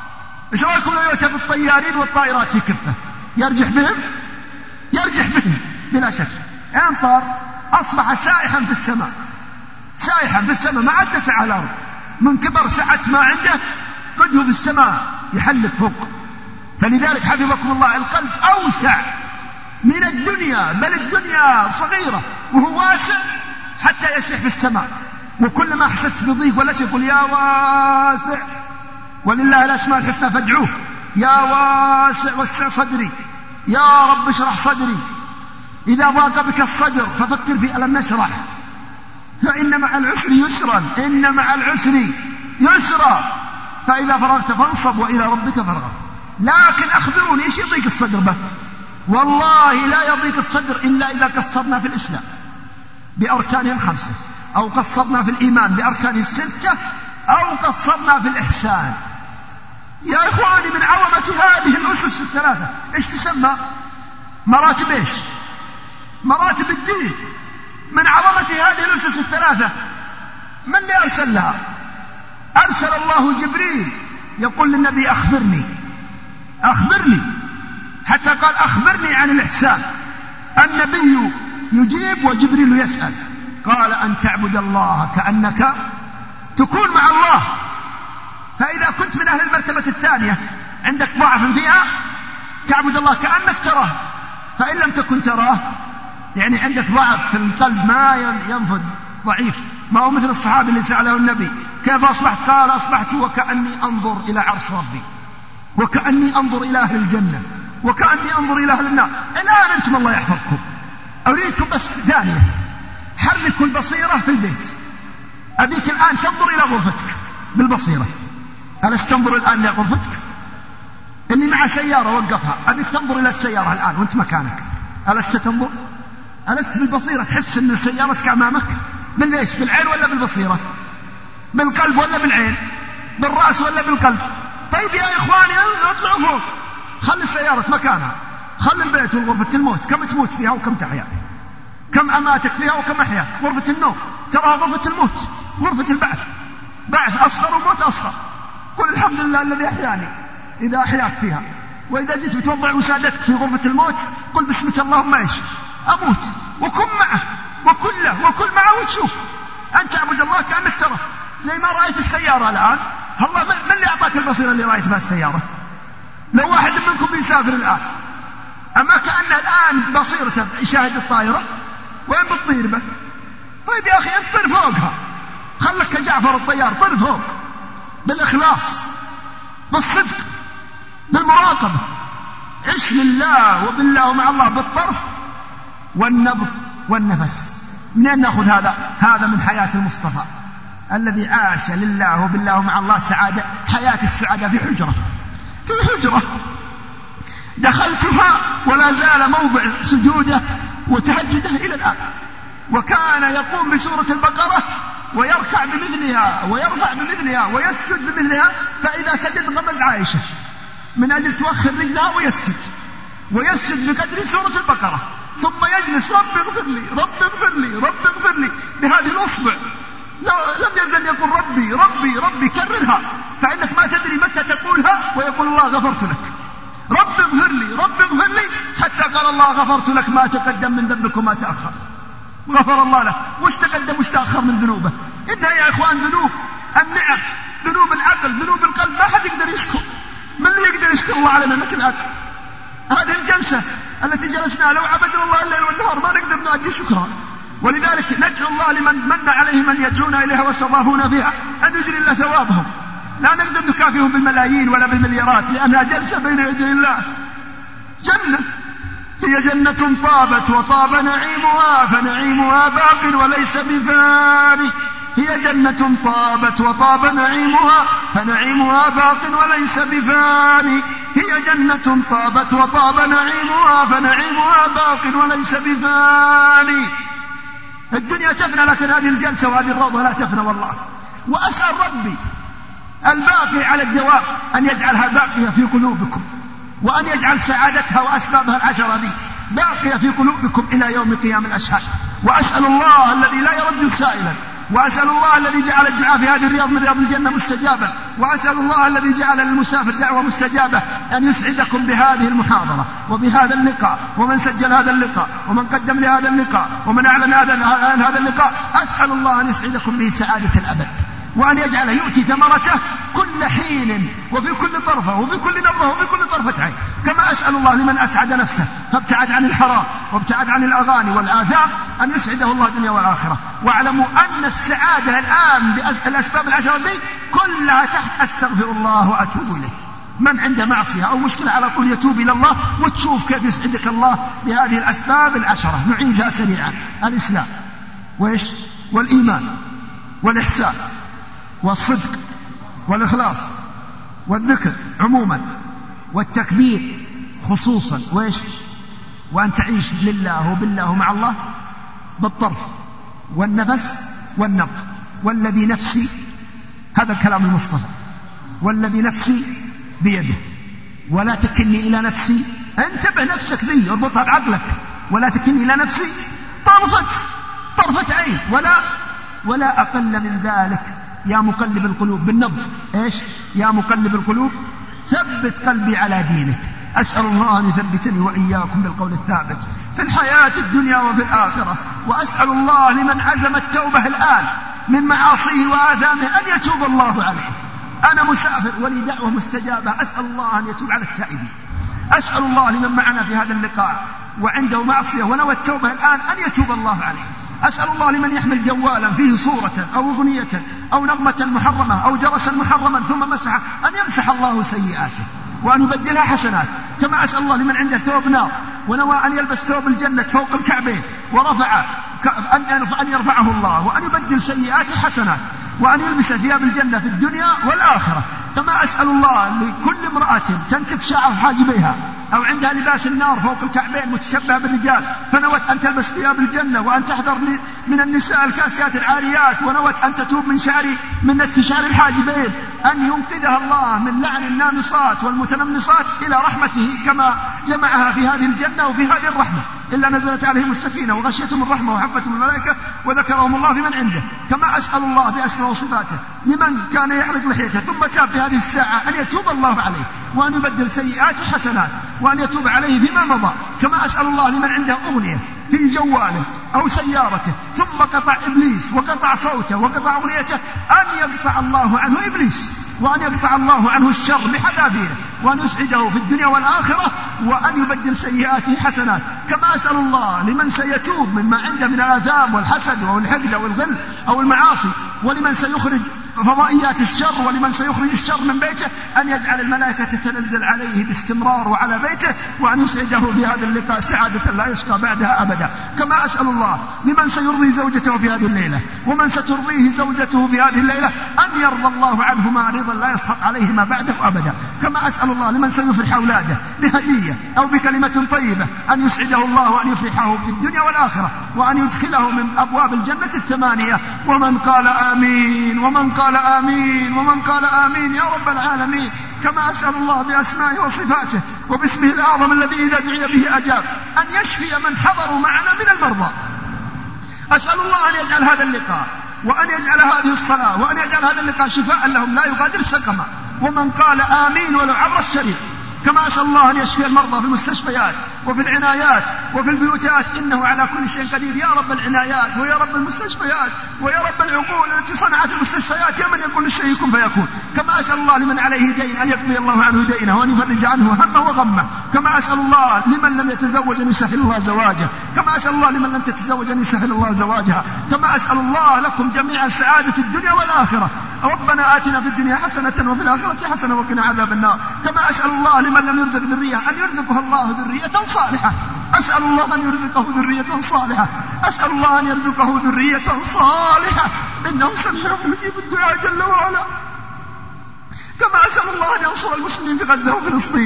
إيش رأيكم لو يؤتى بالطيارين والطائرات في كفة؟ يرجح بهم؟ يرجح بهم بلا شك. إن طار أصبح سائحا في السماء، سائحا في السماء، ما عاد سعى على الأرض، من كبر سعة ما عنده قده في السماء يحلق فوق. فلذلك حفظكم الله القلب أوسع من الدنيا، بل الدنيا صغيرة وهو واسع حتى يسيح في السماء. وكلما أحسست بضيق ولا شيء يقول يا واسع، ولله الأسماء الحسنى فادعوه، يا واسع وسع صدري، يا رب اشرح صدري. إذا ضاق بك الصدر ففكر في ألم نشرح، فإن مع العسر يسرا، إن مع العسر يسرا، فإذا فرغت فانصب وإلى ربك فارغب. لكن أخبروني إيش يضيق الصدر به؟ والله لا يضيق الصدر إلا إذا قصرنا في الإسلام بأركانه الخمسة، أو قصرنا في الإيمان بأركانه الستة، أو قصرنا في الإحسان. يا إخواني من عظمة هذه الأسس الثلاثة إيش تسمى؟ مراتب إيش؟ مراتب الدين. من عظمة هذه الأسس الثلاثة من اللي أرسل لها؟ أرسل الله جبريل يقول للنبي أخبرني أخبرني، حتى قال أخبرني عن الإحسان. النبي يجيب وجبريل يسأل، قال أن تعبد الله كأنك تكون مع الله. فإذا كنت من أهل المرتبة الثانية عندك ضعف فيها تعبد الله كأنك تراه، فإن لم تكن تراه يعني عندك ضعف في القلب ما ينفذ، ضعيف. ما هو مثل الصحابي اللي سأله النبي كيف أصبحت؟ قال أصبحت وكأني أنظر إلى عرش ربي، وكأني أنظر إلى أهل الجنة، وكأني أنظر إلى أهل النار. الآن أنتم الله يحفظكم أريدكم بس ثانية، حركوا البصيرة في البيت. أبيك الآن تنظر إلى غرفتك بالبصيرة. ألست تنظر الآن إلى غرفتك؟ اللي مع سيارة وقفها، أبيك تنظر إلى السيارة الآن وأنت مكانك. ألست تنظر؟ ألست بالبصيرة تحس أن سيارتك أمامك؟ بالإيش؟ بالعين ولا بالبصيرة؟ بالقلب ولا بالعين؟ بالرأس ولا بالقلب؟ طيب يا إخواني اطلعوا فوق، خلي السيارة مكانها، خلي البيت والغرفة الموت كم تموت فيها وكم تحيا، كم أماتك فيها وكم أحيا. غرفة النوم ترى غرفة الموت، غرفة البعث، بعث أصغر وموت أصغر. قل الحمد لله الذي أحياني إذا أحياك فيها. وإذا جيت بتوضع وسادتك في غرفة الموت قل بسمك اللهم إيش أموت، وكن معه وكل له وكل معه وتشوف. أن تعبد الله كأنك ترى، زي ما رأيت السيارة الآن. الله من اللي أعطاك البصيرة اللي رأيت بها السيارة؟ لو واحد منكم بيسافر الآن، أما كأنه الآن بصيرته يشاهد الطائرة، وين بتطير به؟ طيب يا أخي أنت طير فوقها، خلك كجعفر الطيار، طير فوق بالإخلاص، بالصدق، بالمراقبة. عش لله وبالله ومع الله بالطرف والنبض والنفس. منين نأخذ هذا؟ هذا من حياة المصطفى الذي عاش لله وبالله ومع الله سعادة، حياة السعادة في حجرة، في حجرة دخلتها ولا زال موضع سجوده وتهجده إلى الآن. وكان يقوم بسورة البقرة ويركع بمثلها ويرفع بمثلها ويسجد بمثلها، فإذا سجد غمز عائشة من أجل تؤخر رجلها ويسجد، ويسجد بقدر سورة البقرة، ثم يجلس رب اغفر لي رب اغفر لي رب اغفر لي بهذه الأصبع. لم يزل يقول ربي ربي ربي، كررها فإنك ما تدري متى تقولها ويقول الله غفرت لك، رب اغفر لي رب اغفر لي، حتى قال الله غفرت لك ما تقدم من ذنبك وما تأخر. غفر الله له، وش تقدم وش تأخر من ذنوبه. إنها يا إخوان ذنوب النعم، ذنوب العقل، ذنوب القلب، ما حد يقدر يشكر. من اللي يقدر يشكر الله على نعمة العقل؟ هذه الجلسة التي جلسناها لو عبدنا الله الليل والنهار ما نقدر نؤدي شكرا. ولذلك ندعو الله لمن من عليه من يدعون إليها واستضافون فيها أن يجري الله ثوابهم. لا نقدر نكافئهم بالملايين ولا بالمليارات، لأنها جلسة بين يدي الله. جنة هي جنة طابت وطاب نعيمها، فنعيمها باق وليس بفاني. هي جنة طابت وطاب نعيمها، فنعيمها باق وليس بفاني. هي جنة طابت وطاب نعيمها، فنعيمها باق وليس بفاني. الدنيا تفنى، لكن هذه الجلسة وهذه الروضة لا تفنى والله. وأسأل ربي الباقي على الدوام أن يجعلها باقية في قلوبكم، وأن يجعل سعادتها وأسبابها العشرة دي باقية في قلوبكم إلى يوم قيام الأشهاد. وأسأل الله الذي لا يرد سائلا وأسأل الله الذي جعل الدعاء في هذه الرياض من رياض الجنة مستجابا، وأسأل الله الذي جعل للمسافر دعوة مستجابة أن يسعدكم بهذه المحاضرة وبهذا اللقاء، ومن سجل هذا اللقاء ومن قدم لهذا اللقاء ومن أعلن هذا اللقاء. أسأل الله أن يسعدكم به سعادة الأبد، وأن يجعله يؤتي ثمرته كل حين وفي كل طرفة وفي كل نظرة وفي كل طرفة عين. كما أسأل الله لمن أسعد نفسه فابتعد عن الحرام وابتعد عن الأغاني والآثام أن يسعده الله الدنيا والآخرة. واعلموا أن السعادة الآن بالأسباب العشرة دي كلها تحت أستغفر الله وأتوب إليه. من عنده معصية أو مشكلة على طول يتوب إلى الله وتشوف كيف يسعدك الله بهذه الأسباب العشرة. نعيدها سريعا: الإسلام وإيش؟ والإيمان والإحسان والصدق والإخلاص والذكر عموما والتكبير خصوصا، وإيش؟ وأن تعيش لله وبالله مع الله بالطرف والنفس والنبض. والذي نفسي، هذا كلام المصطفى، والذي نفسي بيده ولا تكلني إلى نفسي. انتبه نفسك ذي اربطها بعقلك، ولا تكلني إلى نفسي طرفة طرفة عين ولا ولا أقل من ذلك. يا مقلب القلوب بالنبض، إيش؟ يا مقلب القلوب ثبت قلبي على دينك. أسأل الله أن يثبتني وإياكم بالقول الثابت في الحياة الدنيا وفي الآخرة. وأسأل الله لمن عزم التوبة الآن من معاصيه وآثامه أن يتوب الله عليه. أنا مسافر ولي دعوة مستجابة، أسأل الله أن يتوب على التائبين. أسأل الله لمن معنا في هذا اللقاء وعنده معصية ونوى التوبة الآن أن يتوب الله عليه. أسأل الله لمن يحمل جوالا فيه صورة أو أغنية أو نغمة محرمة أو جرسا محرما ثم مسح أن يمسح الله سيئاته وأن يبدلها حسنات. كما أسأل الله لمن عنده ثوب نار ونوى أن يلبس ثوب الجنة فوق الكعبين ورفع أن يرفعه الله وأن يبدل سيئاته حسنات وأن يلبس ثياب الجنة في الدنيا والآخرة. كما أسأل الله لكل امرأة تنتف شعر حاجبيها أو عندها لباس النار فوق الكعبين متشبه بالرجال فنوت أن تلبس ثياب الجنة وأن تحذر من النساء الكاسيات العاريات ونوت أن تتوب من شعر من نتف شعر الحاجبين أن ينقذها الله من لعن النامصات والمتنمصات إلى رحمته كما جمعها في هذه الجنة وفي هذه الرحمة. إلا نزلت عليهم السكينة وغشيتهم الرحمة وحفتهم الملائكة وذكرهم الله في من عنده. كما أسأل الله بأسماء وصفاته لمن كان يحلق لحيته ثم تاب في هذه الساعة أن يتوب الله عليه وأن يبدل سيئاته حسنات وأن يتوب عليه فيما مضى. كما أسأل الله لمن عنده أغنية في جواله أو سيارته ثم قطع إبليس وقطع صوته وقطع أغنيته أن يقطع الله عنه إبليس وأن يقطع الله عنه الشر بحذافيره وأن يسعده في الدنيا والآخرة وأن يبدل سيئاته حسنات. كما أسأل الله لمن سيتوب مما عنده من الآثام والحسد أو الحقد أو الغل أو المعاصي ولمن سيخرج فضائيات الشر ولمن سيخرج الشر من بيته أن يجعل الملائكة تتنزل عليه باستمرار وعلى بيته وأن يسعده في هذا اللقاء سعادة لا يشقى بعدها أبدا. كما أسأل الله لمن سيرضي زوجته في هذه الليلة ومن سترضيه زوجته في هذه الليلة أن يرضى الله عنهما رضا لا يسخط عليهما بعده أبدا. كما أسأل الله لمن سيفرح أولاده بهدية أو بكلمة طيبة أن يسعده الله وأن يفرحه في الدنيا والآخرة وأن يدخله من أبواب الجنة الثمانية. ومن قال آمين ومن قال آمين ومن قال آمين يا رب العالمين. كما أسأل الله بأسمائه وصفاته وباسمه الأعظم الذي إذا دعي به أجاب أن يشفي من حضروا معنا من المرضى. أسأل الله أن يجعل هذا اللقاء وأن يجعل هذه الصلاة وأن يجعل هذا اللقاء شفاء لهم لا يغادر سقما. ومن قال آمين ولو عبر الشريط. كما أسأل الله أن يشفي المرضى في المستشفيات وفي العنايات وفي البيوتات إنه على كل شيء قدير. يا رب العنايات ويا رب المستشفيات ويا رب العقول التي صنعت المستشفيات يا من يقول الشيء يكون فيكون. كما أسأل الله لمن عليه دين أن يقضي الله عنه دينه وأن يفرج عنه همه وغمه. كما أسأل الله لمن لم يتزوج أن يسهل الله زواجه. كما أسأل الله لمن لم تتزوج أن يسهل الله زواجها. كما أسأل الله لكم جميعا سعادة الدنيا والآخرة. ربنا آتنا في الدنيا حسنة وفي الآخرة حسنة وقنا عذاب النار. كما أسأل الله لمن لم يرزق ذرية أن يرزقها الله ذرية صالحة. أسأل الله أن يرزقه ذرية صالحة. أسأل الله أن يرزقه ذرية صالحة إنه سميع مجيب الدعاء جل وعلا. كما أسأل الله أن ينصر المسلمين في غزة وفلسطين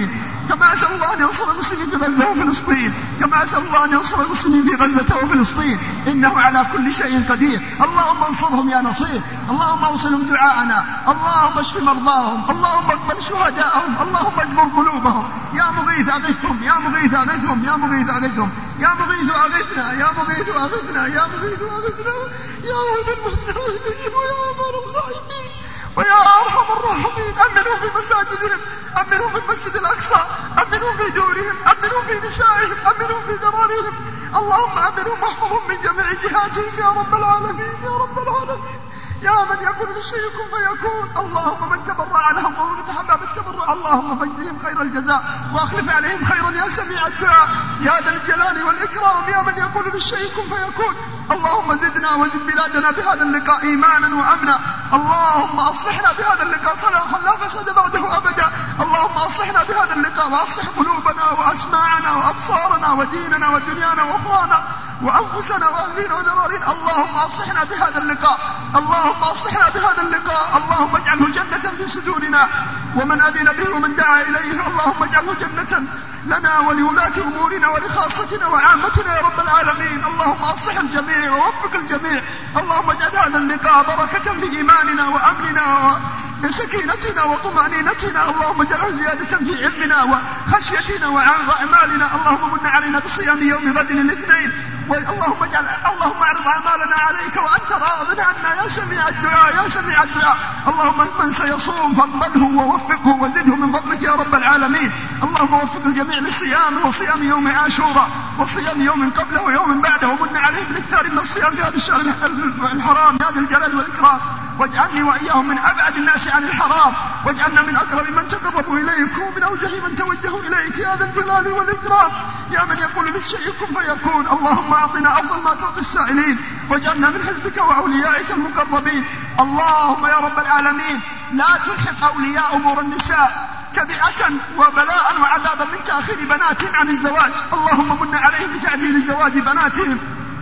كما أسأل الله أن ينصر المسلمين في غزة وفلسطين، كما أسأل الله أن ينصر المسلمين في غزة وفلسطين، إنه على كل شيء قدير. اللهم انصرهم يا نصير، اللهم اوصلهم دعاءنا، اللهم اشف مرضاهم، اللهم اقبل شهداءهم، اللهم اجبر قلوبهم. يا مغيث أغثهم، يا مغيث أغثهم، يا مغيث أغثهم، يا مغيث أغثنا، يا مغيث أغثنا، يا مغيث أغثنا، يا هدى المستغيثين ويا أمان الغائبين ويا أرحم الراحمين. أمنوا في مساجدهم، أمنوا في المسجد الأقصى، أمنوا في دورهم، أمنوا في نسائهم، أمنوا في ذراريهم. اللهم أمنهم واحفظهم من جميع جهاتهم يا رب العالمين، يا رب العالمين. يا من يكون للشيء كن فيكون. اللهم من تبرع لهم ومن تحبب التبرع، اللهم فاجزهم خير الجزاء واخلف عليهم خيرا يا سميع الدعاء يا ذا الجلال والإكرام. يا من يكون للشيء كن فيكون. اللهم زدنا وزد بلادنا بهذا اللقاء إيمانا وأمنا. اللهم أصلحنا بهذا اللقاء صلاحا لا فساد بعده أبدا. اللهم أصلحنا بهذا اللقاء وأصلح قلوبنا وأسماعنا وأبصارنا وديننا ودنيانا وأخرانا وأنفسنا وأهلنا وذرارينا. اللهم أصلحنا بهذا اللقاء، اللهم أصلحنا بهذا اللقاء. اللهم اجعله جنة في صدورنا ومن أذن به ومن دعا إليه. اللهم اجعله جنة لنا ولولاة أمورنا ولخاصتنا وعامتنا يا رب العالمين. اللهم أصلح الجميع ووفق الجميع. اللهم اجعل هذا اللقاء بركة في إيماننا وأمننا وسكينتنا وطمأنينتنا. اللهم اجعله زيادة في علمنا وخشيتنا وأعمالنا. اللهم من علينا بصيام يوم غد الاثنين. اللهم اجعل اللهم اعرض اعمالنا عليك وانت راض عنا يا سميع الدعاء، يا سميع الدعاء. اللهم من سيصوم فاقبله ووفقه وزده من فضلك يا رب العالمين. اللهم وفق الجميع للصيام وصيام يوم عاشوراء وصيام يوم قبله ويوم بعده، ومن عليه بالاكثار من الصيام في هذا الشهر الحرام يا ذا الجلال والاكرام. واجعلني واياهم من ابعد الناس عن الحرام، واجعلنا من اقرب من تقربوا اليك ومن اوجه من توجهوا اليك يا ذا الجلال والاكرام. يا من يقول للشيء كن فيكون. اللهم اعطنا افضل ما تعطي السائلين، واجعلنا من حزبك واوليائك المقربين. اللهم يا رب العالمين لا تلحق اولياء امور النساء تبعة وبلاء وعذابا من تاخير بناتهم عن الزواج. اللهم من عليهم بتعجيل زواج بناتهم،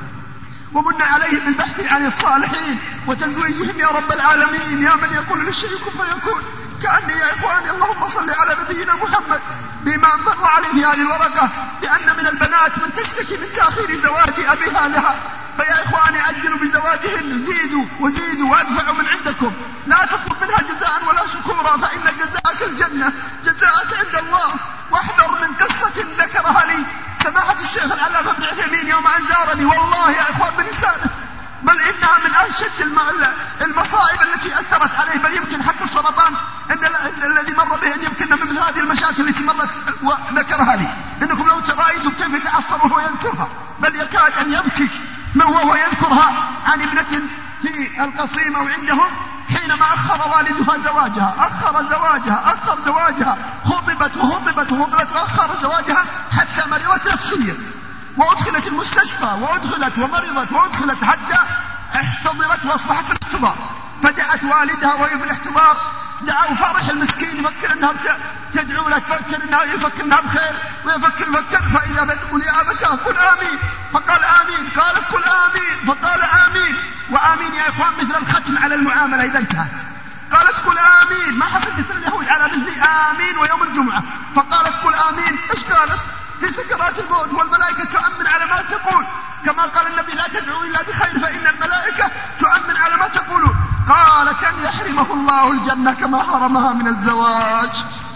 ومن عليهم بالبحث عن الصالحين وتزويجهم يا رب العالمين. يا من يقول للشيء كن فيكون. كأني يا إخواني اللهم صل على نبينا محمد بما مر عليه في هذه الورقة بأن من البنات من تشتكي من تأخير زواج أبيها لها. فيا إخواني عجلوا بزواجهن، زيدوا وزيدوا وادفعوا من عندكم. لا تطلب منها جزاء ولا شكورا، فإن جزاءك الجنة، جزاءك عند الله. واحذر من قصة ذكرها لي سماحة الشيخ العلامة ابن عثيمين يوم أن زارني، والله يا إخوان بلسانه، بل إنها من أشد المصائب التي أثرت عليه، بل يمكن حتى السرطان إن الذي مر به أن يمكن من مثل هذه المشاكل التي مرت وذكرها لي. إنكم لو ترأيتم كيف يتعصر وهو يذكرها، بل يكاد أن يبكي من وهو يذكرها عن ابنة في القصيم أو عندهم حينما أخر والدها زواجها، أخر زواجها أخر زواجها خطبت وخطبت وخطبت وأخر زواجها حتى مرضت نفسيا، وأدخلت المستشفى وأدخلت ومرضت وأدخلت حتى احتضرت وأصبحت في الاحتضار. فدعت والدها وهي في الاحتضار، دعوا فرح المسكين يفكر انها تدعو له، تفكر انها يفكر انها بخير ويفكر يفكر فاذا بتقول يا ابتاه قل امين، فقال امين، قالت قل امين فقال امين. وامين يا اخوان مثل الختم على المعامله اذا انتهت. قالت قل امين، ما حصلت اليهود على مثل امين ويوم الجمعه، فقالت قل امين. ايش قالت؟ في سكرات الموت والملائكه تؤمن على ما تقول، كما قال النبي لا تدعوا الا بخير فان الملائكه تؤمن على ما تقولون. قالت أن يحرمه الله الجنة كما حرمها من الزواج.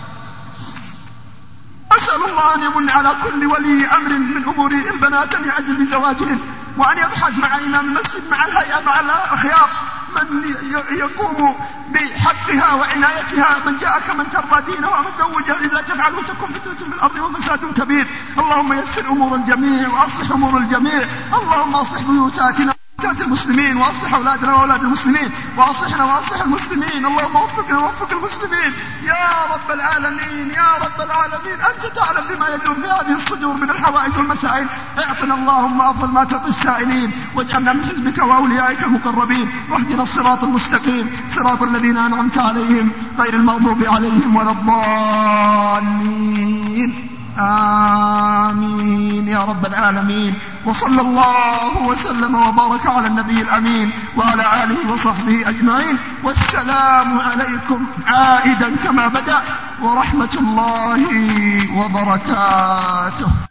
أسأل الله أن يمن على كل ولي أمر من أمور البنات أن يعجل بزواجهن، وأن يبحث مع إمام المسجد مع الهيئة مع الأخيار من يقوم بحقها وعنايتها. من جاءك من ترضى دينه ومزوجه، إلا تفعله تكن فتنة في الأرض وفساد كبير. اللهم يسر أمور الجميع وأصلح أمور الجميع. اللهم أصلح بيوتاتنا بيوتات المسلمين، وأصلح أولادنا وأولاد المسلمين، وأصلحنا وأصلح المسلمين. اللهم وفقنا ووفق المسلمين يا رب العالمين، يا رب العالمين. أنت تعلم بما يدور في هذه الصدور من الحوائج والمسائل. اعطنا اللهم أفضل ما تعطي السائلين، واجعلنا من حزبك وأوليائك المقربين، واهدنا الصراط المستقيم صراط الذين أنعمت عليهم غير المغضوب عليهم ولا الضالين. آمين يا يا رب العالمين. وصلى الله وسلم وبارك على النبي الأمين وعلى آله وصحبه أجمعين. والسلام عليكم عائدا كما بدأ ورحمة الله وبركاته.